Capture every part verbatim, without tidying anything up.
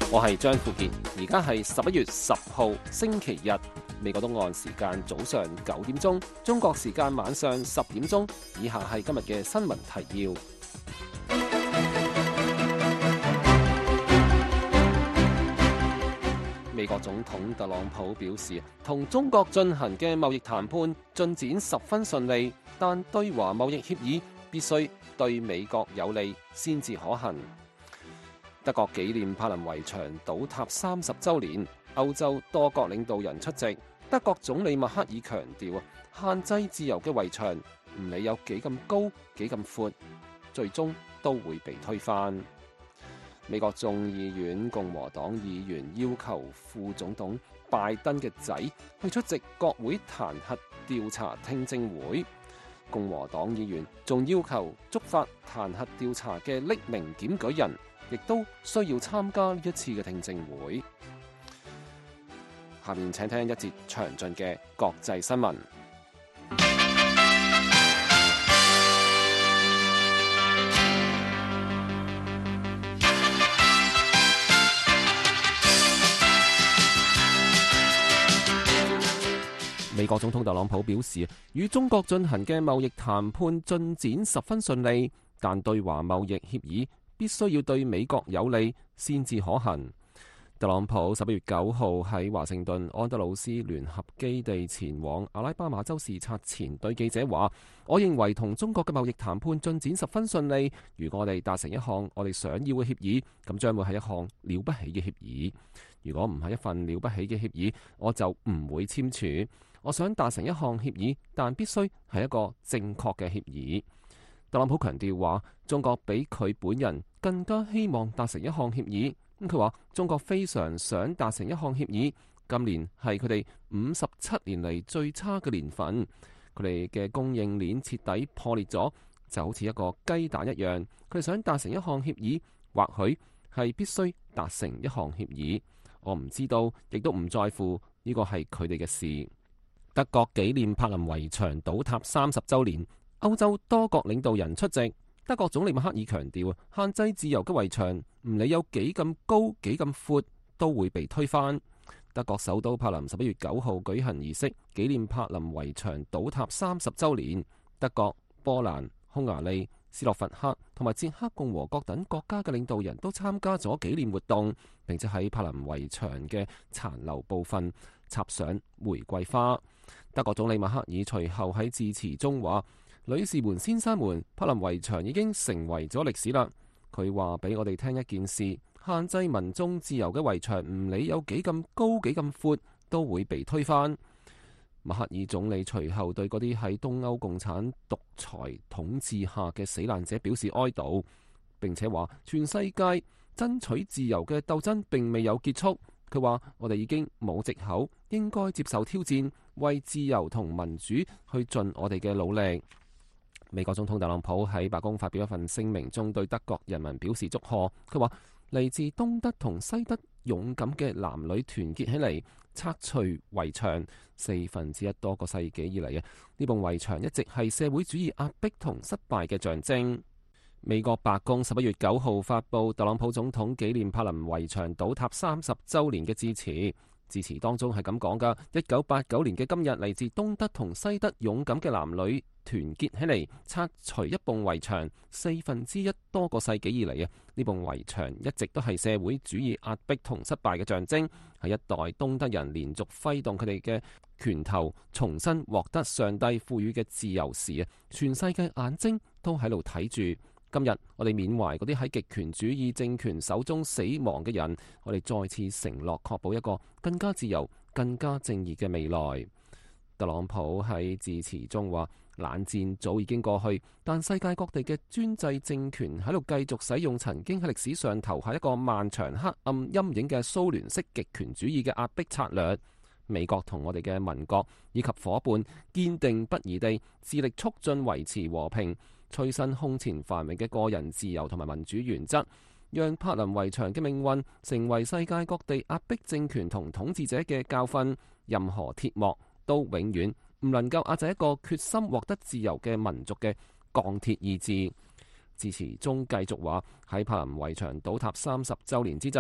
我係張富傑，而家係十一月十號星期日，美國東岸時間早上九點鐘，中國時間晚上十點鐘。以下係今日嘅新聞提要。美國總統特朗普表示，同中國進行嘅貿易談判進展十分順利，但對華貿易協議必須對美國有利先至可行。德國紀念柏林圍牆倒塌三十週年，歐洲多國領導人出席。德國總理默克爾強調，限制自由嘅圍牆唔理有幾咁高幾咁闊，最終都會被推翻。美國眾議院共和黨議員要求副總統拜登嘅仔去出席國會彈劾調查聽證會。共和黨議員仲要求觸發彈劾調查嘅匿名檢舉人亦都需要參加呢一次嘅聽證會。下面請聽一節詳盡嘅國際新聞。美國總統特朗普表示，與中國進行嘅貿易談判進展十分順利，但對華貿易協議必須要對美國有利先至可行。特朗普十一月九號喺華盛頓安德魯斯聯合基地前往阿拉巴馬州視察前，對記者話：我認為同中國嘅貿易談判進展十分順利。如果我哋達成一項我哋想要嘅協議，咁將會係一項了不起嘅協議。如果唔係一份了不起嘅協議，我就唔會簽署。我想達成一項協議，但必須係一個正確嘅協議。特朗普強調話，中國比佢本人更加希望達成一項協議。咁佢話，中國非常想達成一項協議。今年係佢哋五十七年嚟最差嘅年份，佢哋嘅供應鏈徹底破裂咗，就好似一個雞蛋一樣。佢哋想達成一項協議，或許係必須達成一項協議。我唔知道，亦都唔在乎，呢個係佢哋嘅事。德國紀念柏林圍牆倒塌三十週年，歐洲多國領導人出席。德國總理默克爾強調，限制自由嘅圍牆唔理有幾咁高幾咁闊，都會被推翻。德國首都柏林十一月九號舉行儀式，紀念柏林圍牆倒塌三十週年。德國、波蘭、匈牙利、斯洛伐克同埋捷克共和國等國家嘅領導人都參加咗紀念活動，並且喺柏林圍牆嘅殘留部分插上玫瑰花。德國總理默克爾隨後喺致辭中話：女士們、先生們，柏林圍牆已經成為咗歷史啦。佢話俾我哋聽一件事：限制民眾自由嘅圍牆，唔理有幾咁高幾咁闊，都會被推翻。默克爾總理隨後對嗰啲喺東歐共產獨裁統治下嘅死難者表示哀悼，並且話全世界爭取自由嘅鬥爭並未有結束。佢話：我哋已經冇藉口，應該接受挑戰，為自由同民主去盡我哋嘅努力。美國總統特朗普喺白宮發表一份聲明中，對德國人民表示祝賀。佢話：嚟自東德同西德勇敢嘅男女團結起嚟，拆除圍牆。四分之一多個世紀以嚟啊，呢棟圍牆一直係社會主義壓迫同失敗嘅象徵。美國白宮十一月九號發布特朗普總統紀念柏林圍牆倒塌三十週年嘅致辭。致辭當中係咁講噶：一九八九年嘅今日，嚟自東德同西德勇敢嘅男女團結起嚟，拆除一棟圍牆。四分之一多個世紀以嚟啊，呢棟圍牆一直都係社會主義壓迫同失敗嘅象徵。係一代東德人連續揮動佢哋嘅拳頭，重新獲得上帝賦予嘅自由時啊，全世界眼睛都喺度睇住。今日我哋緬懷嗰啲喺極權主義政權手中死亡嘅人，我哋再次承諾確保一個更加自由、更加正義嘅未來。特朗普喺致辭中話：冷戰早已經過去，但世界各地嘅專制政權喺度繼續使用曾經喺歷史上投下一個漫長黑暗陰影嘅蘇聯式極權主義嘅壓迫策略。美國同我哋嘅盟國以及夥伴堅定不移地致力促進維持和平、催生空前繁榮嘅個人自由同埋民主原則，讓柏林圍牆嘅命運成為世界各地壓迫政權同統治者嘅教訓。任何鐵幕都永遠唔能夠壓制一個決心獲得自由嘅民族嘅鋼鐵意志。致辭中繼續話：喺柏林圍牆倒塌三十週年之際，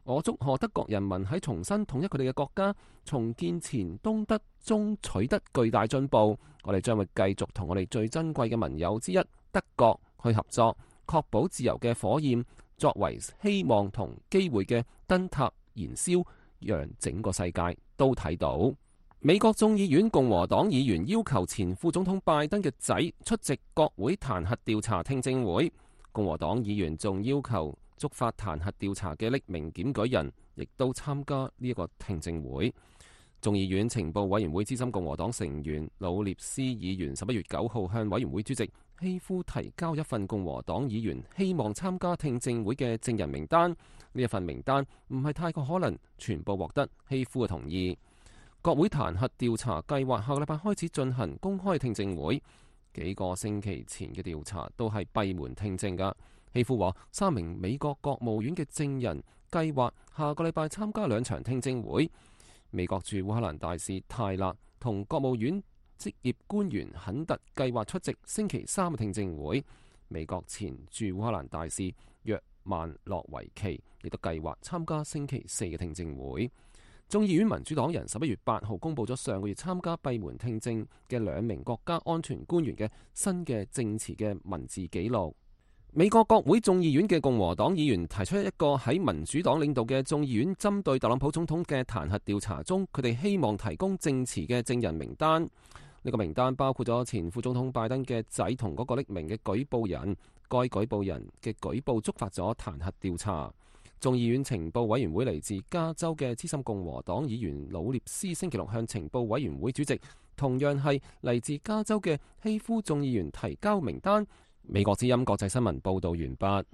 我祝賀德國人民喺重新統一佢哋嘅國家、重建前東德中取得巨大進步。我哋將會繼續同我哋最珍貴嘅盟友之一德國去合作，確保自由嘅火焰作為希望同機會嘅燈塔燃燒，讓整個世界都睇到。美國眾議院共和黨議員要求前副總統拜登嘅仔出席國會彈劾調查聽證會。共和黨議員仲要求觸發彈劾調查嘅匿名檢舉人亦都參加呢一個聽證會。眾議院情報委員會資深共和黨成員魯列斯議員十一月九號向委員會主席希夫提交一份共和黨議員希望參加聽證會嘅證人名單。呢一份名單唔係太過可能全部獲得希夫嘅同意。國會彈劾調查計劃下個禮拜開始進行公開聽證會，幾個星期前嘅調查都係閉門聽證㗎。希夫話，三名美國國務院嘅證人計劃下個禮拜參加兩場聽證會。美國駐烏克蘭大使泰勒同國務院職業官員肯特計劃出席星期三嘅聽證會。美國前駐烏克蘭大使約曼諾維奇亦都計劃參加星期四嘅聽證會。眾議院民主黨人十一月八號公佈咗上個月參加閉門聽證嘅兩名國家安全官員嘅新嘅證詞嘅文字記錄。美國國會眾議院嘅共和黨議員提出一個喺民主黨領導嘅眾議院針對特朗普總統嘅彈劾調查中，佢哋希望提供證詞嘅證人名單。呢個名單包括咗前副總統拜登嘅仔同嗰個匿名嘅舉報人。該舉報人嘅舉報觸發咗彈劾調查。眾議院情報委員會嚟自加州嘅資深共和黨議員魯列斯星期六向情報委員會主席，同樣係嚟自加州嘅希夫眾議員提交名單。美國之音國際新聞報道完畢。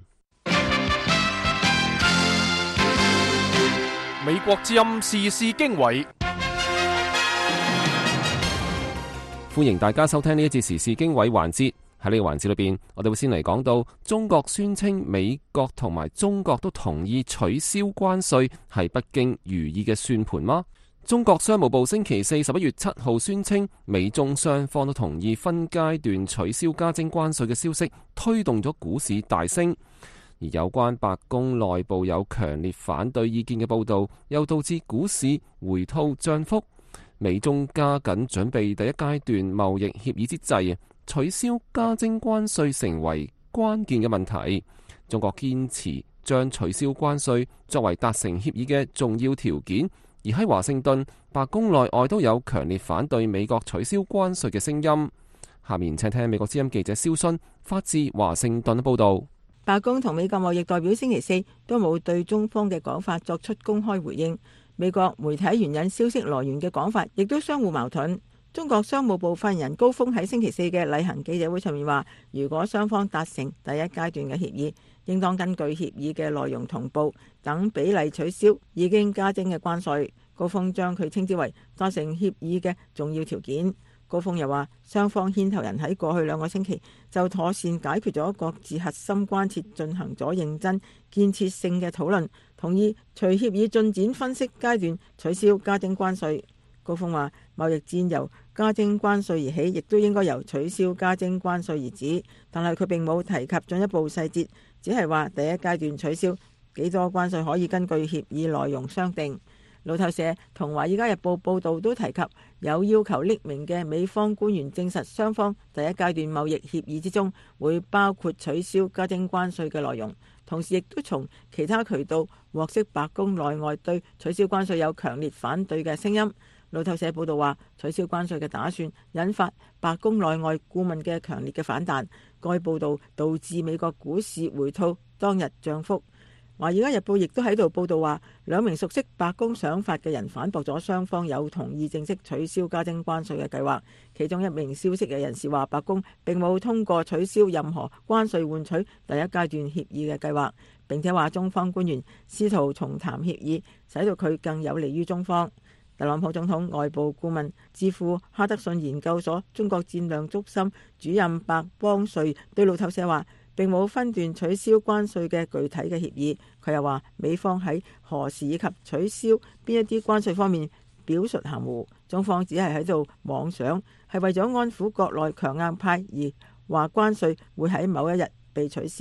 美國之音時事經緯， 歡迎大家收聽呢一節時事經緯環節。喺呢個環節裏邊，我哋會先嚟講到中國宣稱美國同埋中國都同意取消關稅，係北京如意嘅算盤嗎？中國商務部星期四十一月七號宣稱，美中雙方都同意分階段取消加徵關稅嘅消息，推動咗股市大升。而有關白宮內部有強烈反對意見嘅報道，又導致股市回吐漲幅。美中加緊準備第一階段貿易協議之際，取消加徵關稅成為關鍵嘅問題。中國堅持將取消關稅作為達成協議嘅重要條件，而喺華盛頓，白宮內外都有強烈反對美國取消關稅嘅聲音。下面請聽美國之音記者蕭勳發自華盛頓嘅報道。 白宮同美國貿易代表星期四都冇對中方嘅講法作出公開回應。美國媒體援引消息來源嘅講法亦都相互矛盾。中國商務部發言人高峰喺星期四嘅例行記者會上面話，如果雙方達成第一階段嘅協議，應當根據協議嘅內容同步等比例取消已經加徵嘅關稅。高峰將佢稱之為達成協議嘅重要條件。高峰又話，雙方牽頭人喺過去兩個星期就妥善解決咗各自核心關切進行咗認真建設性嘅討論，同意隨協議進展分析階段取消加徵關稅。高峰話，貿易戰由加徵關稅而起，亦都應該由取消加徵關稅而止，但係佢並冇提及進一步細節，只係話第一階段取消幾多關稅可以根據協議內容商定。路透社同華爾街日報報道都提及，有要求匿名嘅美方官員證實雙方第一階段貿易協議之中會包括取消加徵關稅嘅內容，同時亦都從其他渠道獲悉白宮內外對取消關稅有強烈反對嘅聲音。路透社報道話，取消關稅嘅打算引發白宮內外顧問嘅強烈嘅反彈。該報道導致美國股市回吐當日漲幅。華爾街日報亦都喺度報道話，兩名熟悉白宮想法嘅人反駁咗雙方有同意正式取消加徵關稅嘅計劃。其中一名消息嘅人士話，白宮並冇通過取消任何關稅換取第一階段協議嘅計劃，並且話中方官員試圖重談協議，使到佢更有利於中方。特朗普總統外部顧問、智庫哈德遜研究所中國戰略中心主任白邦瑞對路透社話，並冇分段取消關稅嘅具體嘅協議。佢又話，美方喺何時以及取消邊一啲關稅方面表述含糊，中方只係喺度妄想，係為咗安撫國內強硬派而話關稅會喺某一日被取消。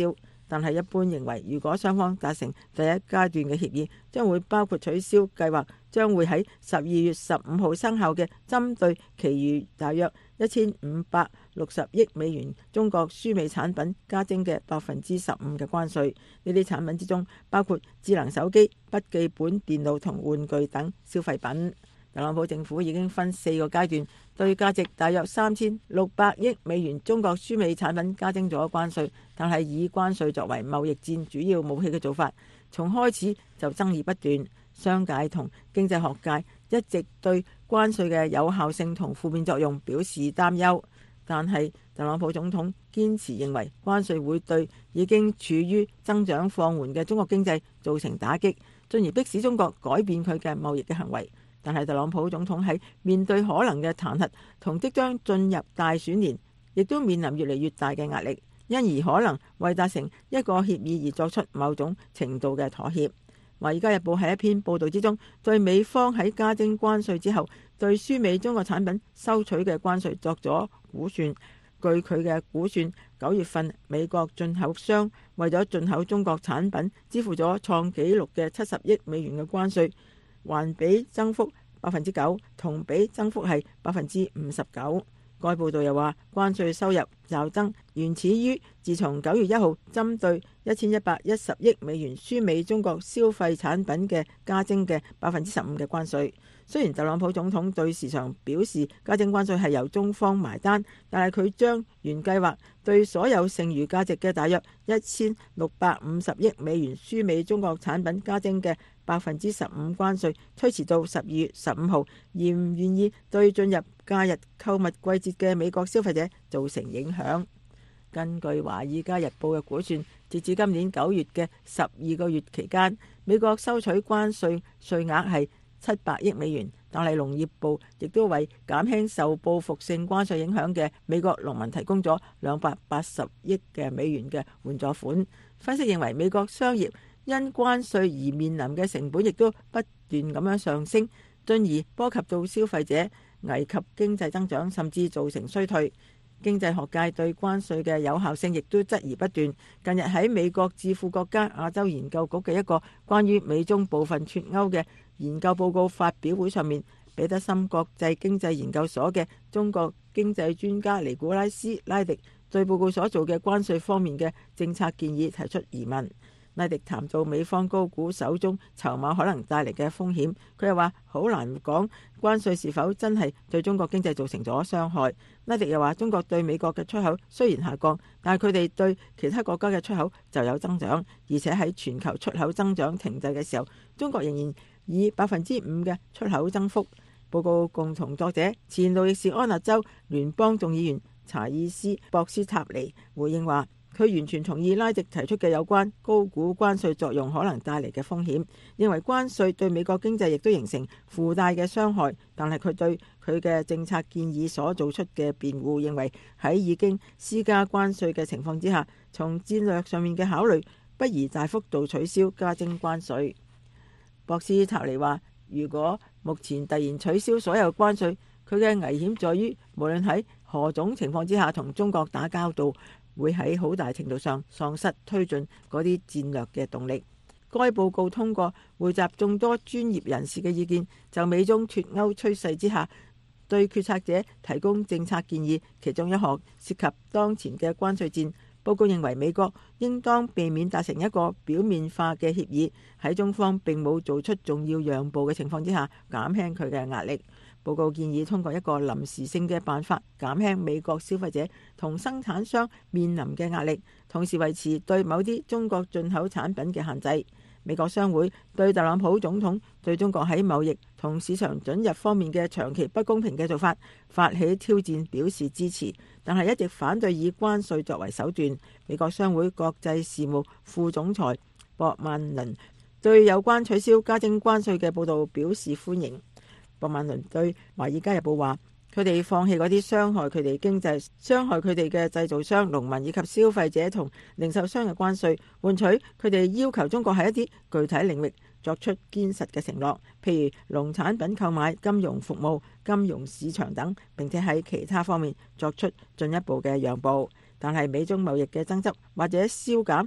但係一般認為，如果雙方達成第一階段嘅協議，將會包括取消計劃將會喺十二月十五號生效嘅針對其餘大約一千五百六十億美元中國輸美產品加徵嘅百分之十五嘅關稅。呢啲產品之中包括智能手機、筆記本電腦同玩具等消費品。特朗普政府已經分四個階段對價值大約三千六百億美元中國輸美產品加徵咗關稅，但係以關稅作為貿易戰主要武器嘅做法，從開始就爭議不斷。商界同經濟學界一直對關稅嘅有效性同負面作用表示擔憂，但係特朗普總統堅持認為關稅會對已經處於增長放緩嘅中國經濟造成打擊，進而迫使中國改變佢嘅貿易嘅行為。但係特朗普總統喺面對可能嘅彈劾同即將進入大選年，亦都面臨越嚟越大嘅壓力，因而可能為達成一個協議而作出某種程度嘅妥協。《華爾街日報》喺一篇報導之中，對美方喺加徵關稅之後對輸美中國產品收取嘅關稅作咗估算。據佢嘅估算，九月份美國進口商為咗進口中國產品支付咗創紀錄嘅七十億美元嘅關稅，環比增幅百分之九，同比增幅係百分之五十九。該報道又話，關稅收入驟增源自於自從九月一號針對一千一百一十億美元輸美中國消費產品嘅加徵嘅百分之十五嘅關稅。雖然特朗普總統對市場表示加徵關稅係由中方埋單，但係佢將原計劃對所有剩餘價值嘅大約一千六百五十億美元輸美中國產品加徵嘅百分之十五關稅推遲到十二月十五號，願唔願意對進入假日購物季節嘅美國消費者造成影響。根據《華爾街日報》嘅估算，截至今年九月嘅十二個月期間，美國收取關稅稅額係七百億美元，但係農業部亦都為減輕受報復性關稅影響嘅美國農民提供咗兩百八十億嘅美元嘅援助款。分析認為，美國商業因關稅而面臨嘅成本亦都不斷咁樣上升，進而波及到消費者，危及經濟增長，甚至造成衰退。經濟學界對關稅嘅有效性亦都質疑不斷。近日喺美國智庫國家亞洲研究局嘅一個關於美中部分脫歐嘅研究報告發表會上面，彼得森國際經濟研究所嘅中國經濟專家尼古拉斯拉迪對報告所做嘅關稅方面嘅政策建議提出疑問。拉迪談到美方高估手中籌碼可能帶嚟嘅風險，佢又話好難講關稅是否真係對中國經濟造成咗傷害。拉迪又話中國對美國嘅出口雖然下降，但係佢哋對其他國家嘅出口就有增長，而且喺全球出口增長停滯嘅時候，中國仍然以百分之五嘅出口增幅。報告共同作者前路易士安那州聯邦眾議員查爾斯博斯塔尼回應話，佢完全同意拉迪提出嘅有關高估關稅作用可能帶嚟嘅風險，認為關稅對美國經濟亦都形成附帶嘅傷害。但係佢對佢嘅政策建議所做出嘅辯護，認為喺已經施加關稅嘅情況之下，從戰略上面嘅考慮，不宜大幅度取消加徵關稅。博斯塔尼話，如果目前突然取消所有關稅，佢嘅危險在於無論喺何種情況之下同中國打交道，會喺好大程度上喪失推進嗰啲戰略嘅動力。該報告通過匯集眾多專業人士嘅意見，就美中脫歐趨勢之下對決策者提供政策建議，其中一項涉及當前嘅關稅戰。報告認為美國應當避免達成一個表面化嘅協議，喺中方並冇做出重要讓步嘅情況之下減輕佢嘅壓力。報告建議通過一個臨時性嘅辦法減輕美國消費者同生產商面臨嘅壓力，同時維持對某啲中國進口產品嘅限制。美國商會對特朗普總統對中國喺貿易同市場准入方面嘅長期不公平嘅做法發起挑戰表示支持，但係一直反對以關稅作為手段。美國商會國際事務副總裁博曼倫對有關取消加徵關稅嘅報導表示歡迎。博曼倫對《華爾街日報》話，佢哋放棄嗰啲傷害佢哋經濟、傷害佢哋嘅製造商、農民以及消費者同零售商嘅關稅，換取佢哋要求中國喺一啲具體領域作出堅實嘅承諾，譬如農產品購買、金融服務、金融市場等，並且喺其他方面作出進一步嘅讓步。但係美中貿易嘅爭執或者消減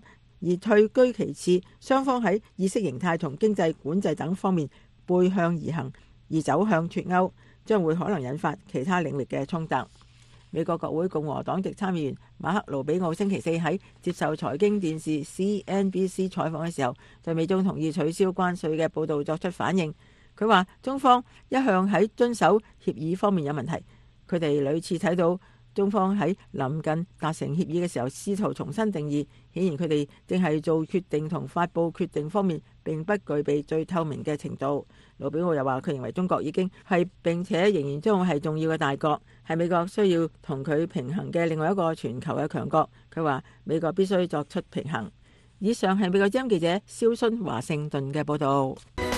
而退居其次，雙方喺意識形態同經濟管制等方面背向而行，而走向脫歐，將會可能引發其他領域嘅衝突。美國國會共和黨籍參議員馬克盧比奧星期四喺接受財經電視 C N B C 採訪嘅時候，對美中同意取消關稅嘅報導作出反應。佢話中方一向喺遵守協議方面有問題，佢哋屢次睇到中方喺臨近達成協議嘅時候試圖重新定義，顯然佢哋正係做決定同發佈決定方面並不具備最透明嘅程度。盧比奧又話佢認為中國已經係並且仍然將會係重要嘅大國，係美國需要同佢平衡嘅另外一個全球嘅強國。佢話美國必須作出平衡。以上係美國之音記者蕭薰華盛頓嘅報導。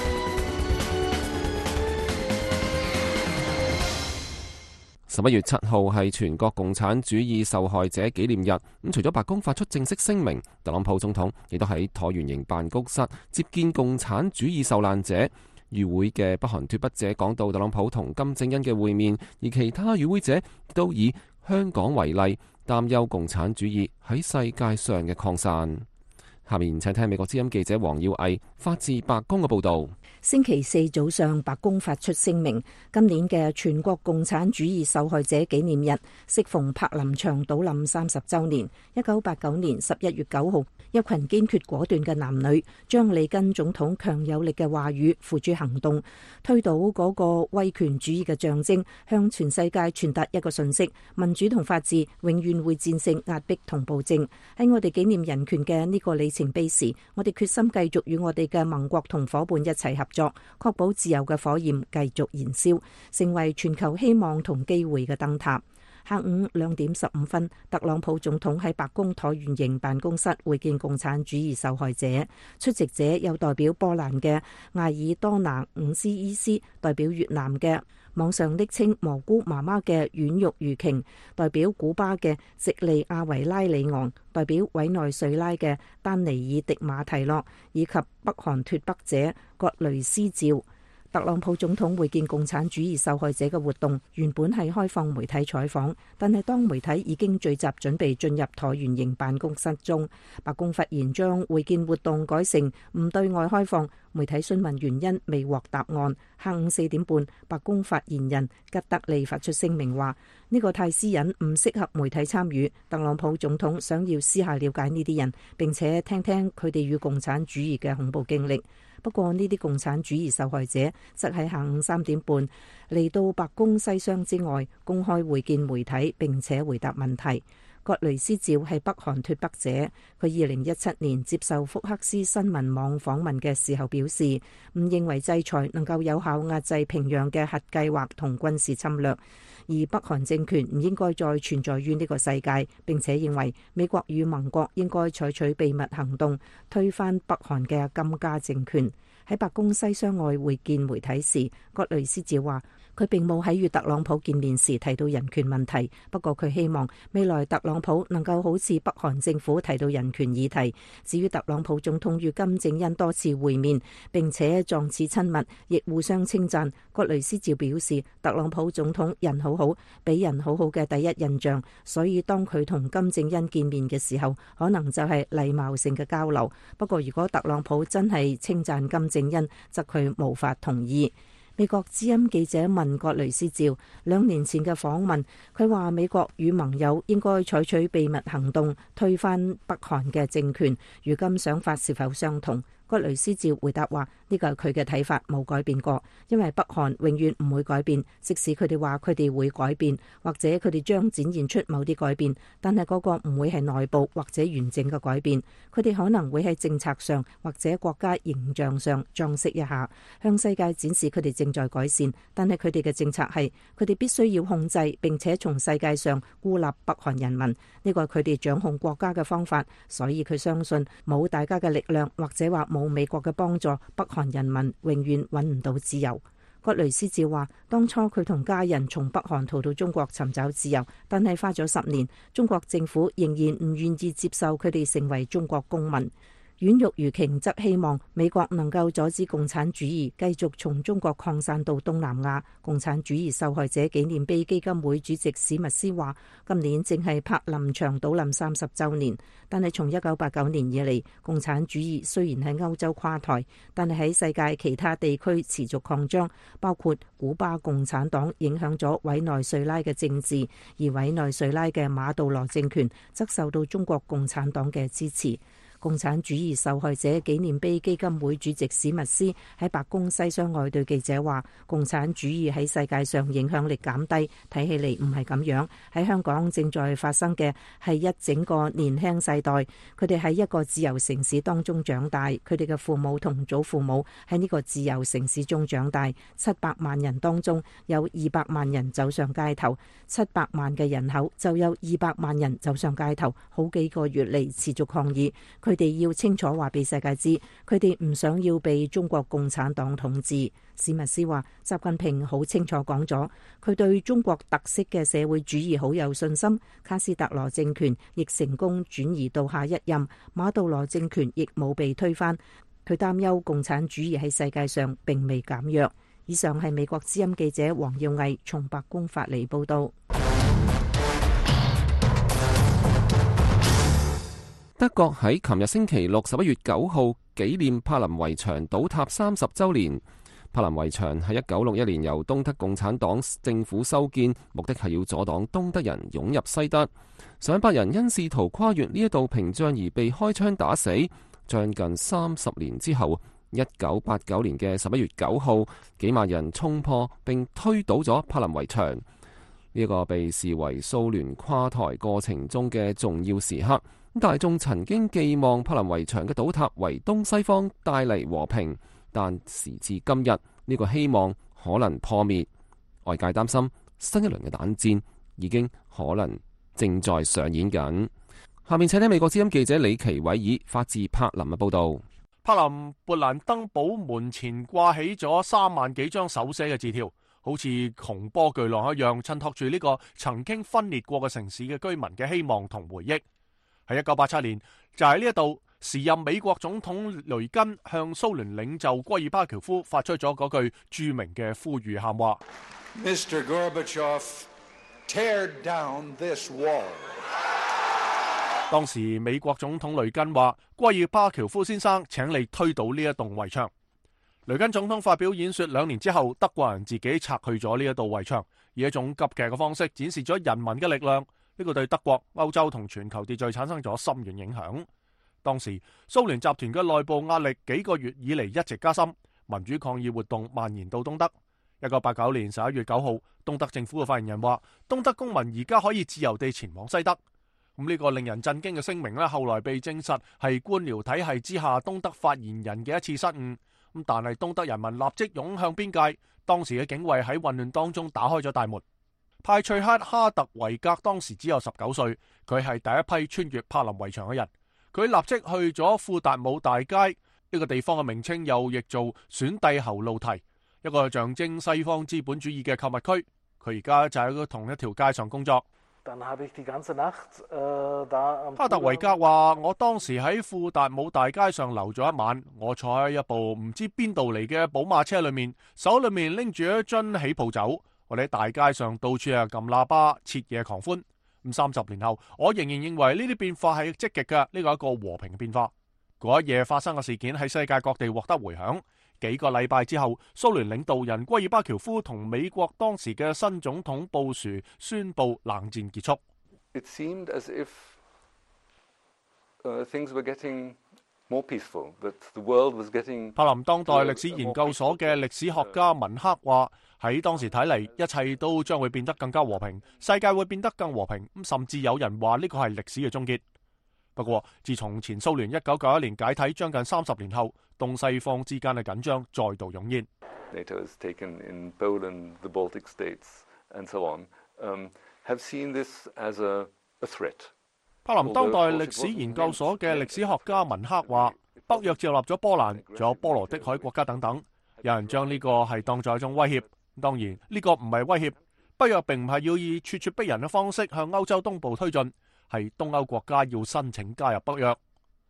十一月七號係全國共產主義受害者紀念日，咁除咗白宮發出正式聲明，特朗普總統亦都喺橢圓形辦公室接見共產主義受難者。與會嘅北韓脫北者講到特朗普同金正恩嘅會面，而其他與會者都以香港為例，擔憂共產主義喺世界上嘅擴散。下面請聽美國之音記者黃耀毅發自白宮嘅報導。 星期四早上，白宮發出聲明，今年嘅全國共產主義受害者紀念日適逢柏林牆倒冧三十週年。一九八九年十一月九號，一群堅決果斷嘅男女將里根總統強有力嘅話語付諸行動，推倒嗰個威權主義嘅象徵，向全世界傳達一個訊息：民主同法治永遠會戰勝壓迫同暴政。喺我哋紀念人權嘅呢個里程碑時，我哋決心繼續與我哋嘅盟國同伙伴一齊合作，確保自由嘅火焰繼續燃燒，成為全球希望同機會嘅燈塔。下午兩點十五分，特朗普總統喺白宮橢圓形辦公室會見共產主義受害者，出席者有代表波蘭嘅艾爾多拿伍斯伊斯，代表越南嘅網上昵稱蘑菇媽媽嘅軟肉魚瓊，代表古巴嘅席利亞維拉里昂，代表委內瑞拉嘅丹尼爾迪馬提諾，以及北韓脫北者葛雷斯趙。特朗普總統會見共產主義受害者嘅活動原本係開放媒體採訪，但係當媒體已經聚集準備進入橢圓形辦公室中，白宮忽然將會見活動改成唔對外開放。媒體詢問原因，未獲答案。下午四點半，白宮發言人吉德利發出聲明話：呢個太私隱，唔適合媒體參與。特朗普總統想要私下了解呢啲人，並且聽聽佢哋與共產主義嘅恐怖經歷。不過呢啲共產主義受害者則喺下午三點半嚟到白宮西廂之外公開會見媒體，並且回答問題。葛雷斯趙係北韓脫北者，佢二零一七年接受福克斯新聞網訪問嘅時候表示，唔認為制裁能夠有效壓制平壤嘅核計劃同軍事侵略，而北韓政權唔應該再存在於呢個世界，並且認為美國與盟國應該採取秘密行動，推翻北韓嘅金家政權。喺白宮西廂外會見媒體時，葛雷斯趙話：佢並冇喺與特朗普見面時提到人權問題，不過佢希望未來特朗普能夠好似北韓政府提到人權議題。至於特朗普總統與金正恩多次會面並且狀似親密，亦互相稱讚。葛雷斯趙表示，特朗普總統人好好，俾人好好嘅第一印象，所以當佢同金正恩見面嘅時候，可能就係禮貌性嘅交流。不過如果特朗普真係稱讚金正恩，則佢無法同意。美國之音記者問葛雷斯趙兩年前嘅訪問，佢話美國與盟友應該採取秘密行動，推翻北韓嘅政權，如今想法是否相同？葛雷斯趙回答話：呢個係佢嘅睇法，冇改變過，因為北韓永遠唔會改變，即使佢哋話佢哋會改變，或者佢哋將展現出某啲改變，但係嗰個唔會係內部或者完整嘅改變，佢哋可能會喺政策上或者國家形象上裝飾一下，向世界展示佢哋正在改善，但係佢哋嘅政策係佢哋必須要控制並且從世界上孤立北韓人民，呢個係佢哋掌控國家嘅方法，所以佢相信冇大家嘅力量或者話冇美國嘅幫助，北韓人民永遠揾唔到自由。葛雷斯趙話，當初佢同家人從北韓逃到中國尋找自由，但係花咗十年，中國政府仍然唔願意接受佢哋成為中國公民。 阮玉如瓊則希望美國能夠阻止共產主義繼續從中國擴散到東南亞。共產主義受害者紀念碑基金會主席史密斯話：今年正係柏林牆倒冧三十週年，但係從一九八九年以嚟，共產主義雖然喺歐洲垮台，但係喺世界其他地區持續擴張，包括古巴共產黨影響咗委內瑞拉嘅政治，而委內瑞拉嘅馬杜羅政權則受到中國共產黨嘅支持。共產主義受害者紀念碑基金會主席史密斯喺白宮西廂外對記者話：共產主義喺世界上影響力減低，睇起嚟唔係咁樣。喺香港正在發生嘅係一整個年輕世代，佢哋喺一個自由城市當中長大，佢哋嘅父母同祖父母喺呢個自由城市中長大。七百萬人當中有二百萬人走上街頭，七百萬嘅人口就有二百萬人走上街頭，好幾個月嚟持續抗議。佢哋要清楚話俾世界知，佢哋唔想要被中國共產黨統治。史密斯話：習近平好清楚講咗，佢對中國特色嘅社會主義好有信心。卡斯特羅政權亦成功轉移到下一任，馬杜羅政權亦冇被推翻。佢擔憂共產主義喺世界上並未減弱。以上係美國之音記者黃耀毅從白宮發嚟報道。 德國喺琴日星期六十一月九號紀念柏林圍牆倒塌三十週年。柏林圍牆係一九六一年由東德共產黨政府修建，目的係要阻擋東德人湧入西德。上百人因試圖跨越呢一道屏障而被開槍打死。將近三十年之後，一九八九年嘅十一月九號，幾萬人衝破並推倒咗柏林圍牆。呢一個被視為蘇聯垮台過程中嘅重要時刻。大眾曾經寄望柏林圍牆嘅倒塌為東西方帶嚟和平，但時至今日，呢個希望可能破滅。外界擔心新一輪嘅冷戰已經可能正在上演緊。下面請聽美國之音記者李奇偉爾發自柏林嘅報道。 柏林勃蘭登堡門前掛起咗三萬幾張手寫嘅字條，好似窮波巨浪一樣，襯托住呢個曾經分裂過嘅城市嘅居民嘅希望同回憶。喺一九八七年，就喺呢一度，時任美國總統雷根向蘇聯領袖戈爾巴喬夫發出咗嗰句著名嘅呼籲喊話 ：Mister Gorbachev, tear down this wall。 當時美國總統雷根話：戈爾巴喬夫先生，請你推倒呢一棟圍牆。雷根總統發表演說兩年之後，德國人自己拆去咗呢一道圍牆，以一種急劇嘅方式展示咗人民嘅力量。呢個對德國、歐洲同全球秩序產生咗深遠影響。當時蘇聯集團嘅內部壓力幾個月以嚟一直加深，民主抗議活動蔓延到東德。一九八九年十一月九號，東德政府嘅發言人話：東德公民而家可以自由地前往西德。咁呢個令人震驚嘅聲明呢，後來被證實係官僚體系之下東德發言人嘅一次失誤。咁但係東德人民立即湧向邊界，當時嘅警衛喺混亂當中打開咗大門。派翠克哈特維格當時只有十九歲，佢係第一批穿越柏林圍牆嘅人。佢立即去咗庫達姆大街，呢個地方嘅名稱又譯做選帝侯路提，一個象徵西方資本主義嘅購物區。佢而家就喺同一條街上工作。哈特維格話：我當時喺庫達姆大街上留咗一晚，我坐喺一部唔知邊度嚟嘅寶馬車裏面，手裏面拎住一樽起泡酒。我哋喺大街上到處啊撳喇叭，徹夜狂歡。咁三十年後，我仍然認為呢啲變化係積極嘅，呢個係一個和平嘅變化。嗰一夜發生嘅事件喺世界各地獲得回響。幾個禮拜之後，蘇聯領導人戈爾巴喬夫同美國當時嘅新總統布殊宣布冷戰結束。 It seemed as if, uh, things were getting more peaceful, that the world was getting... 柏林當代歷史研究所嘅歷史學家文克話：喺當時睇嚟，一切都將會變得更加和平，世界會變得更和平。咁甚至有人話呢個係歷史嘅終結。不過，自從前蘇聯一九九一年解體將近三十年後，東西方之間嘅緊張再度湧現。 NATO has taken in Poland, the Baltic states, and so on, um, have seen this as a, a threat. 柏林當代歷史研究所嘅歷史學家文克話：北約接納咗波蘭，仲有波羅的海國家等等，有人將呢個係當作一種威脅。當然，呢個唔係威脅。北約並唔係要以咄咄逼人嘅方式向歐洲東部推進。係東歐國家要申請加入北約。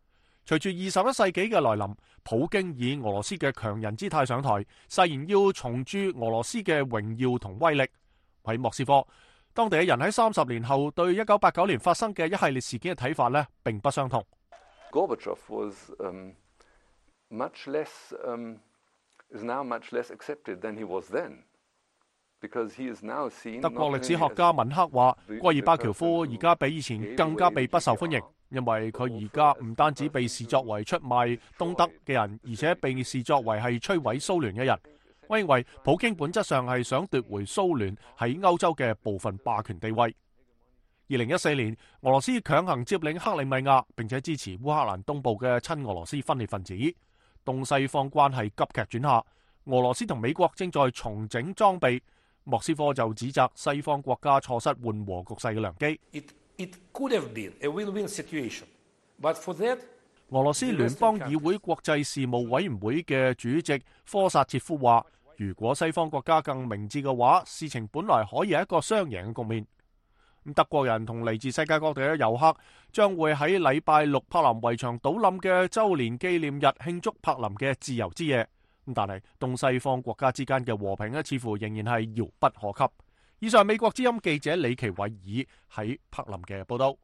隨住二十一世紀嘅來臨，普京以俄羅斯嘅強人姿態上台，誓言要重鑄俄羅斯嘅榮耀同威力。喺莫斯科，當地嘅人喺三十年後對一九八九年發生嘅一系列事件嘅睇法呢，並不相同。 Gorbachev was um, much less, um, is now much less accepted than he was then, because he is now seen. 德國歷史學家文克話，戈爾巴喬夫而家比以前更加被不受歡迎，因為佢而家唔單止被視作為出賣東德嘅人，而且被視作為係摧毀蘇聯嘅人。我認為普京本質上係想奪回蘇聯喺歐洲嘅部分霸權地位。二零一四年，俄羅斯強行佔領克里米亞，並且支持烏克蘭東部嘅親俄羅斯分裂分子，東西方關係急劇轉下。俄羅斯同美國正在重整裝備，莫斯科就指責西方國家錯失緩和局勢嘅良機。 It, it could have been a win-win situation, but for that, 俄羅斯聯邦議會國際事務委員會嘅主席科薩切夫話，如果西方國家更明智嘅話，事情本來可以係一個雙贏嘅局面。德國人同嚟自世界各地嘅遊客將會喺禮拜六柏林圍牆倒冧嘅週年紀念日慶祝柏林嘅自由之夜。但係東西方國家之間嘅和平呢，似乎仍然係遙不可及。以上美國之音記者李奇偉爾喺柏林嘅報道。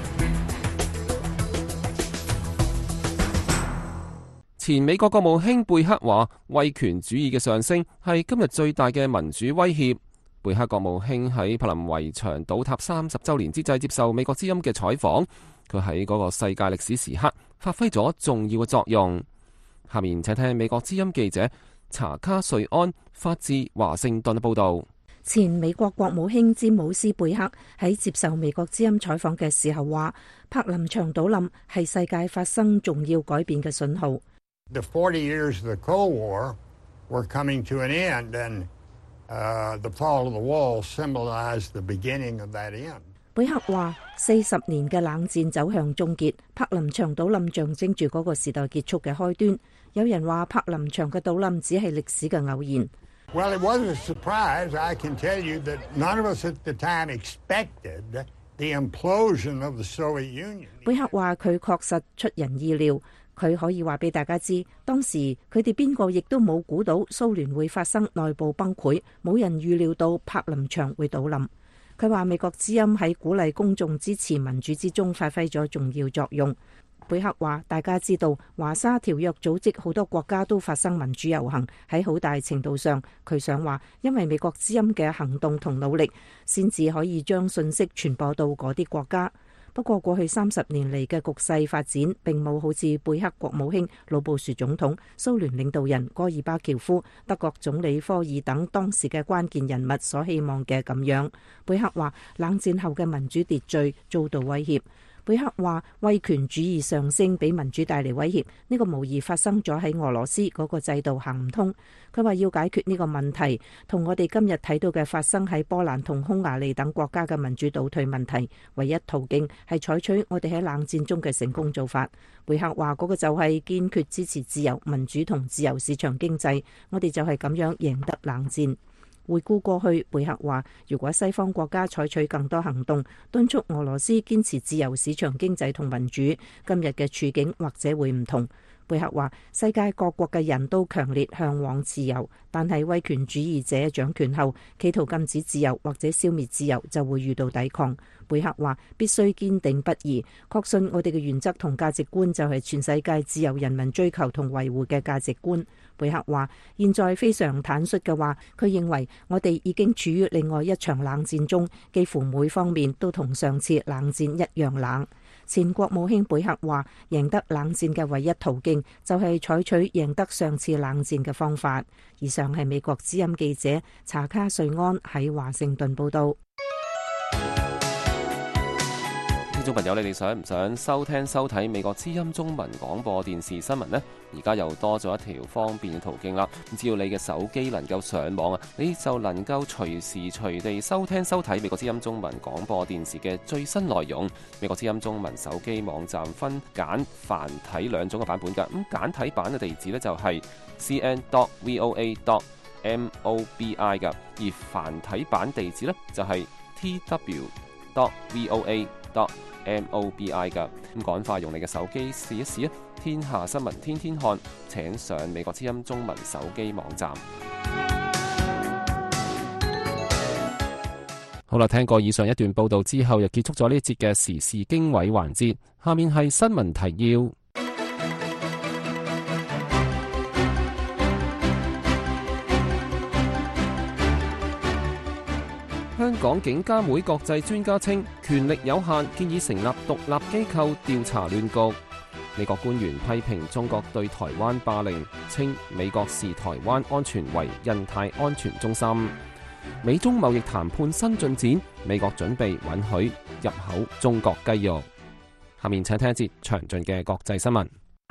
前美國國務卿貝克話，威權主義嘅上升係今日最大嘅民主威脅。貝克國務卿喺柏林圍牆倒塌三十週年之際接受美國之音嘅採訪，佢喺嗰個世界歷史時刻發揮咗重要嘅作用。下面請聽美國之音記者查卡瑞安發自華盛頓嘅報道。 前美國國務卿詹姆斯貝克喺接受美國之音採訪嘅時候話，柏林牆倒冧係世界發生重要改變嘅信號。 The forty years of the Cold War were coming to an end, and uh, the fall of the wall symbolized the beginning of that end. 貝克話：四十年嘅冷戰走向終結，柏林牆倒冧象徵住嗰個時代結束嘅開端。有人話柏林牆嘅倒冧只係歷史嘅偶然。 Well, it wasn't a surprise. I can tell you that none of us at the time expected the implosion of the Soviet Union. 貝克話：佢確實出人意料。佢可以話俾大家知，當時佢哋邊個亦都冇估到蘇聯會發生內部崩潰，冇人預料到柏林牆會倒冧。佢話美國之音喺鼓勵公眾支持民主之中發揮咗重要作用。貝克話：大家知道華沙條約組織好多國家都發生民主遊行，喺好大程度上，佢想話因為美國之音嘅行動同努力，先至可以將信息傳播到嗰啲國家。不過過去三十年嚟嘅局勢發展並冇好似貝克國務卿、老布殊總統、蘇聯領導人戈爾巴喬夫、德國總理科爾等當時嘅關鍵人物所希望嘅咁樣。貝克話冷戰後嘅民主秩序遭到威脅。貝克話威權主義上升俾民主帶嚟威脅，呢個無疑發生咗喺俄羅斯嗰個制度行唔通。佢話要解決呢個問題，同我哋今日睇到嘅發生喺波蘭同匈牙利等國家嘅民主倒退問題，唯一途徑係採取我哋喺冷戰中嘅成功做法。貝克話嗰個就係堅決支持自由、民主同自由市場經濟，我哋就係咁樣贏得冷戰。回顧過去，貝克話如果西方國家採取更多行動，敦促俄羅斯堅持自由市場經濟同民主，今日嘅處境或者會唔同。貝克話世界各國嘅人都強烈向往自由，但係威權主義者掌權後，企圖禁止自由或者消滅自由就會遇到抵抗。貝克話必須堅定不移，確信我哋嘅原則同價值觀就係全世界自由人民追求同維護嘅價值觀。貝克話現在非常坦率嘅話，佢認為我哋已經處於另外一場冷戰中，幾乎每方面都同上次冷戰一樣冷。前國務卿貝克話贏得冷戰嘅唯一途徑就係採取贏得上次冷戰嘅方法。以上係美國之音記者查卡瑞安喺華盛頓報道。 聽眾朋友，你哋想唔想收聽收睇美國之音中文廣播電視新聞呢？而家又多咗一條方便嘅途徑啦！只要你嘅手機能夠上網啊，你就能夠隨時隨地收聽收睇美國之音中文廣播電視嘅最新內容。美國之音中文手機網站分簡繁體兩種嘅版本㗎。咁簡體版嘅地址呢，就係 c n dot v o a dot m o b i 㗎，而繁體版地址呢，就係 t w dot v o a dot M O B I 㗎。咁趕快用你嘅手機試一試啊！天下新聞天天看，請上美國之音中文手機網站。好啦，聽過以上一段報道之後，又結束咗呢一節嘅時事經緯環節。下面係新聞提要。香港警監會國際專家稱權力有限，建議成立獨立機構調查亂局。美國官員批評中國對台灣霸凌，稱美國視台灣安全為印太安全中心。美中貿易談判新進展，美國準備允許入口中國雞肉。下面請聽一節詳盡嘅國際新聞。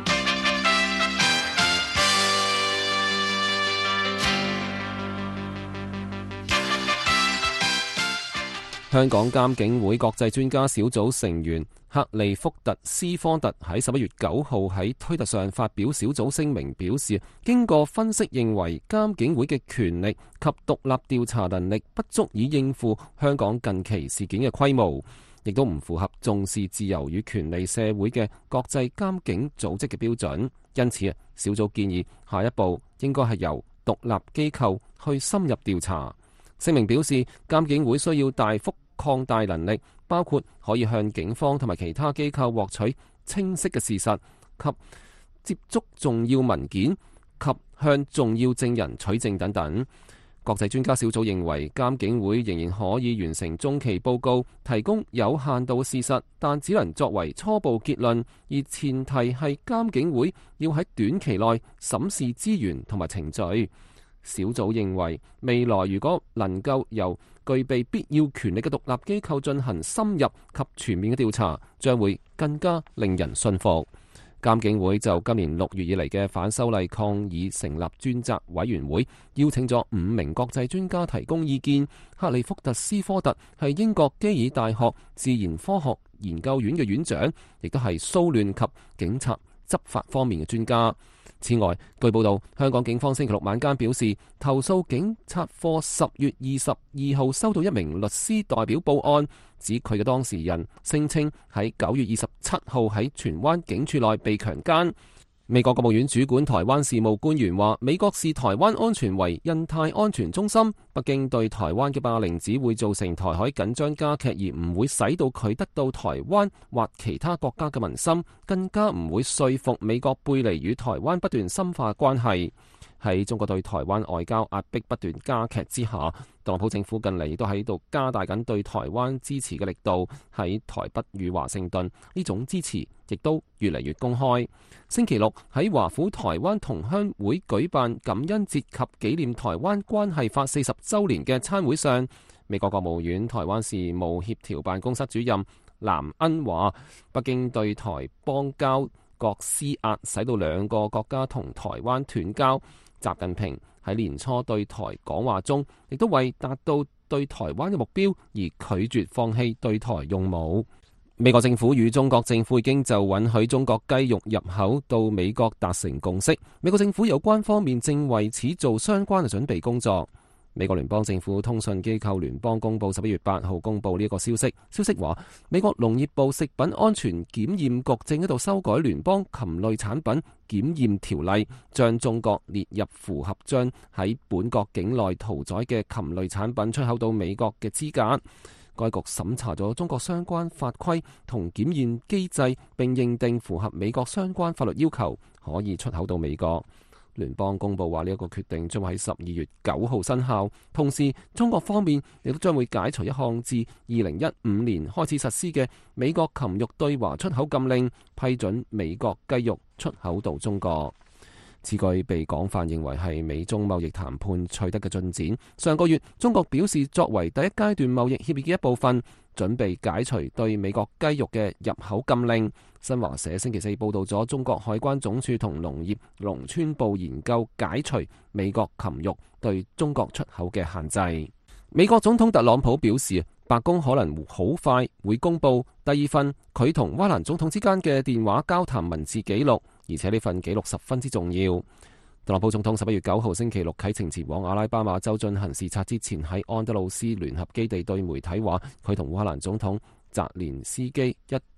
香港監警會國際專家小組成員克利福特斯科特喺十一月九號喺推特上發表小組聲明，表示經過分析認為監警會嘅權力及獨立調查能力不足以應付香港近期事件嘅規模，亦都唔符合重視自由與權利社會嘅國際監警組織嘅標準。因此啊，小組建議下一步應該係由獨立機構去深入調查。聲明表示，監警會需要大幅擴大能力，包括可以向警方同埋其他機構獲取清晰嘅事實及接觸重要文件及向重要證人取證等等。國際專家小組認為監警會仍然可以完成中期報告，提供有限度事實，但只能作為初步結論，而前提係監警會要喺短期內審視資源同埋程序。小組認為未來如果能夠由具備必要權力嘅獨立機構進行深入及全面嘅調查，將會更加令人信服。監警會就今年六月以嚟嘅反修例抗議成立專責委員會，邀請咗五名國際專家提供意見。克利福特斯科特係英國基爾大學自然科學研究院嘅院長，亦都係騷亂及警察執法方面嘅專家。此外，據報道，香港警方星期六晚間表示，投訴警察課十月二十二號收到一名律師代表報案，指佢嘅當事人聲稱喺九月二十七號喺荃灣警署內被強姦。美國國務院主管台灣事務官員話，美國視台灣安全為印太安全中心，北京對台灣嘅霸凌只會造成台海緊張加劇，而唔會使到佢得到台灣或其他國家嘅民心，更加唔會說服美國背離與台灣不斷深化關係。喺中國對台灣外交壓迫不斷加劇之下，特朗普政府近嚟亦都喺度加大緊對台灣支持嘅力度。喺台北與華盛頓，呢種支持亦都越嚟越公開。星期六喺華府台灣同鄉會舉辦感恩節及紀念台灣關係法四十週年嘅餐會上，美國國務院台灣事務協調辦公室主任藍恩話，北京對台邦交國施壓，使到兩個國家同台灣斷交。習近平喺年初對台講話中，亦都為達到對台灣嘅目標而拒絕放棄對台用武。美國政府與中國政府已經就允許中國雞肉入口到美國達成共識，美國政府有關方面正為此做相關嘅準備工作。美國聯邦政府通訊機構聯邦公佈十一月八號公佈呢一個消息。消息話，美國農業部食品安全檢驗局正喺度修改聯邦禽類產品檢驗條例，將中國列入符合將喺本國境內屠宰嘅禽類產品出口到美國嘅資格。該局審查咗中國相關法規同檢驗機制，並認定符合美國相關法律要求，可以出口到美國。聯邦公佈話呢一個決定將會喺十二月九號生效，同時中國方面亦都將會解除一項自二零一五年開始實施嘅美國禽肉對華出口禁令，批准美國雞肉出口到中國。此舉被廣泛認為係美中貿易談判取得嘅進展。上個月，中國表示作為第一階段貿易協議嘅一部分，準備解除對美國雞肉嘅入口禁令。新華社星期四報道咗中國海關總署同農業農村部研究解除美國禽肉對中國出口嘅限制。美國總統特朗普表示，白宮可能好快會公布第二份佢同烏克蘭總統之間嘅電話交談文字記錄，而且呢份記錄十分之重要。特朗普總統十一月九號星期六啟程前往阿拉巴馬州進行視察之前，喺安德魯斯聯合基地對媒體話，佢同烏克蘭總統澤連斯基一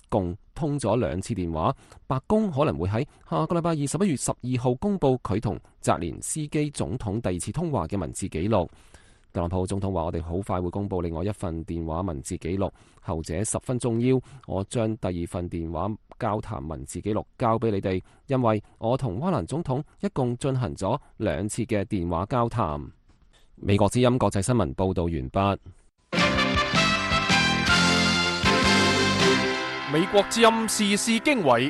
共通咗兩次電話。白宮可能會喺下個禮拜二十一月十二號公佈佢同澤連斯基總統第二次通話嘅文字記錄。特朗普總統話：我哋好快會公佈另外一份電話文字記錄，後者十分重要。我將第二份電話交談文字記錄交俾你哋，因為我同烏克蘭總統一共進行咗兩次嘅電話交談。美國之音國際新聞報導完畢。 美國之音時事經緯，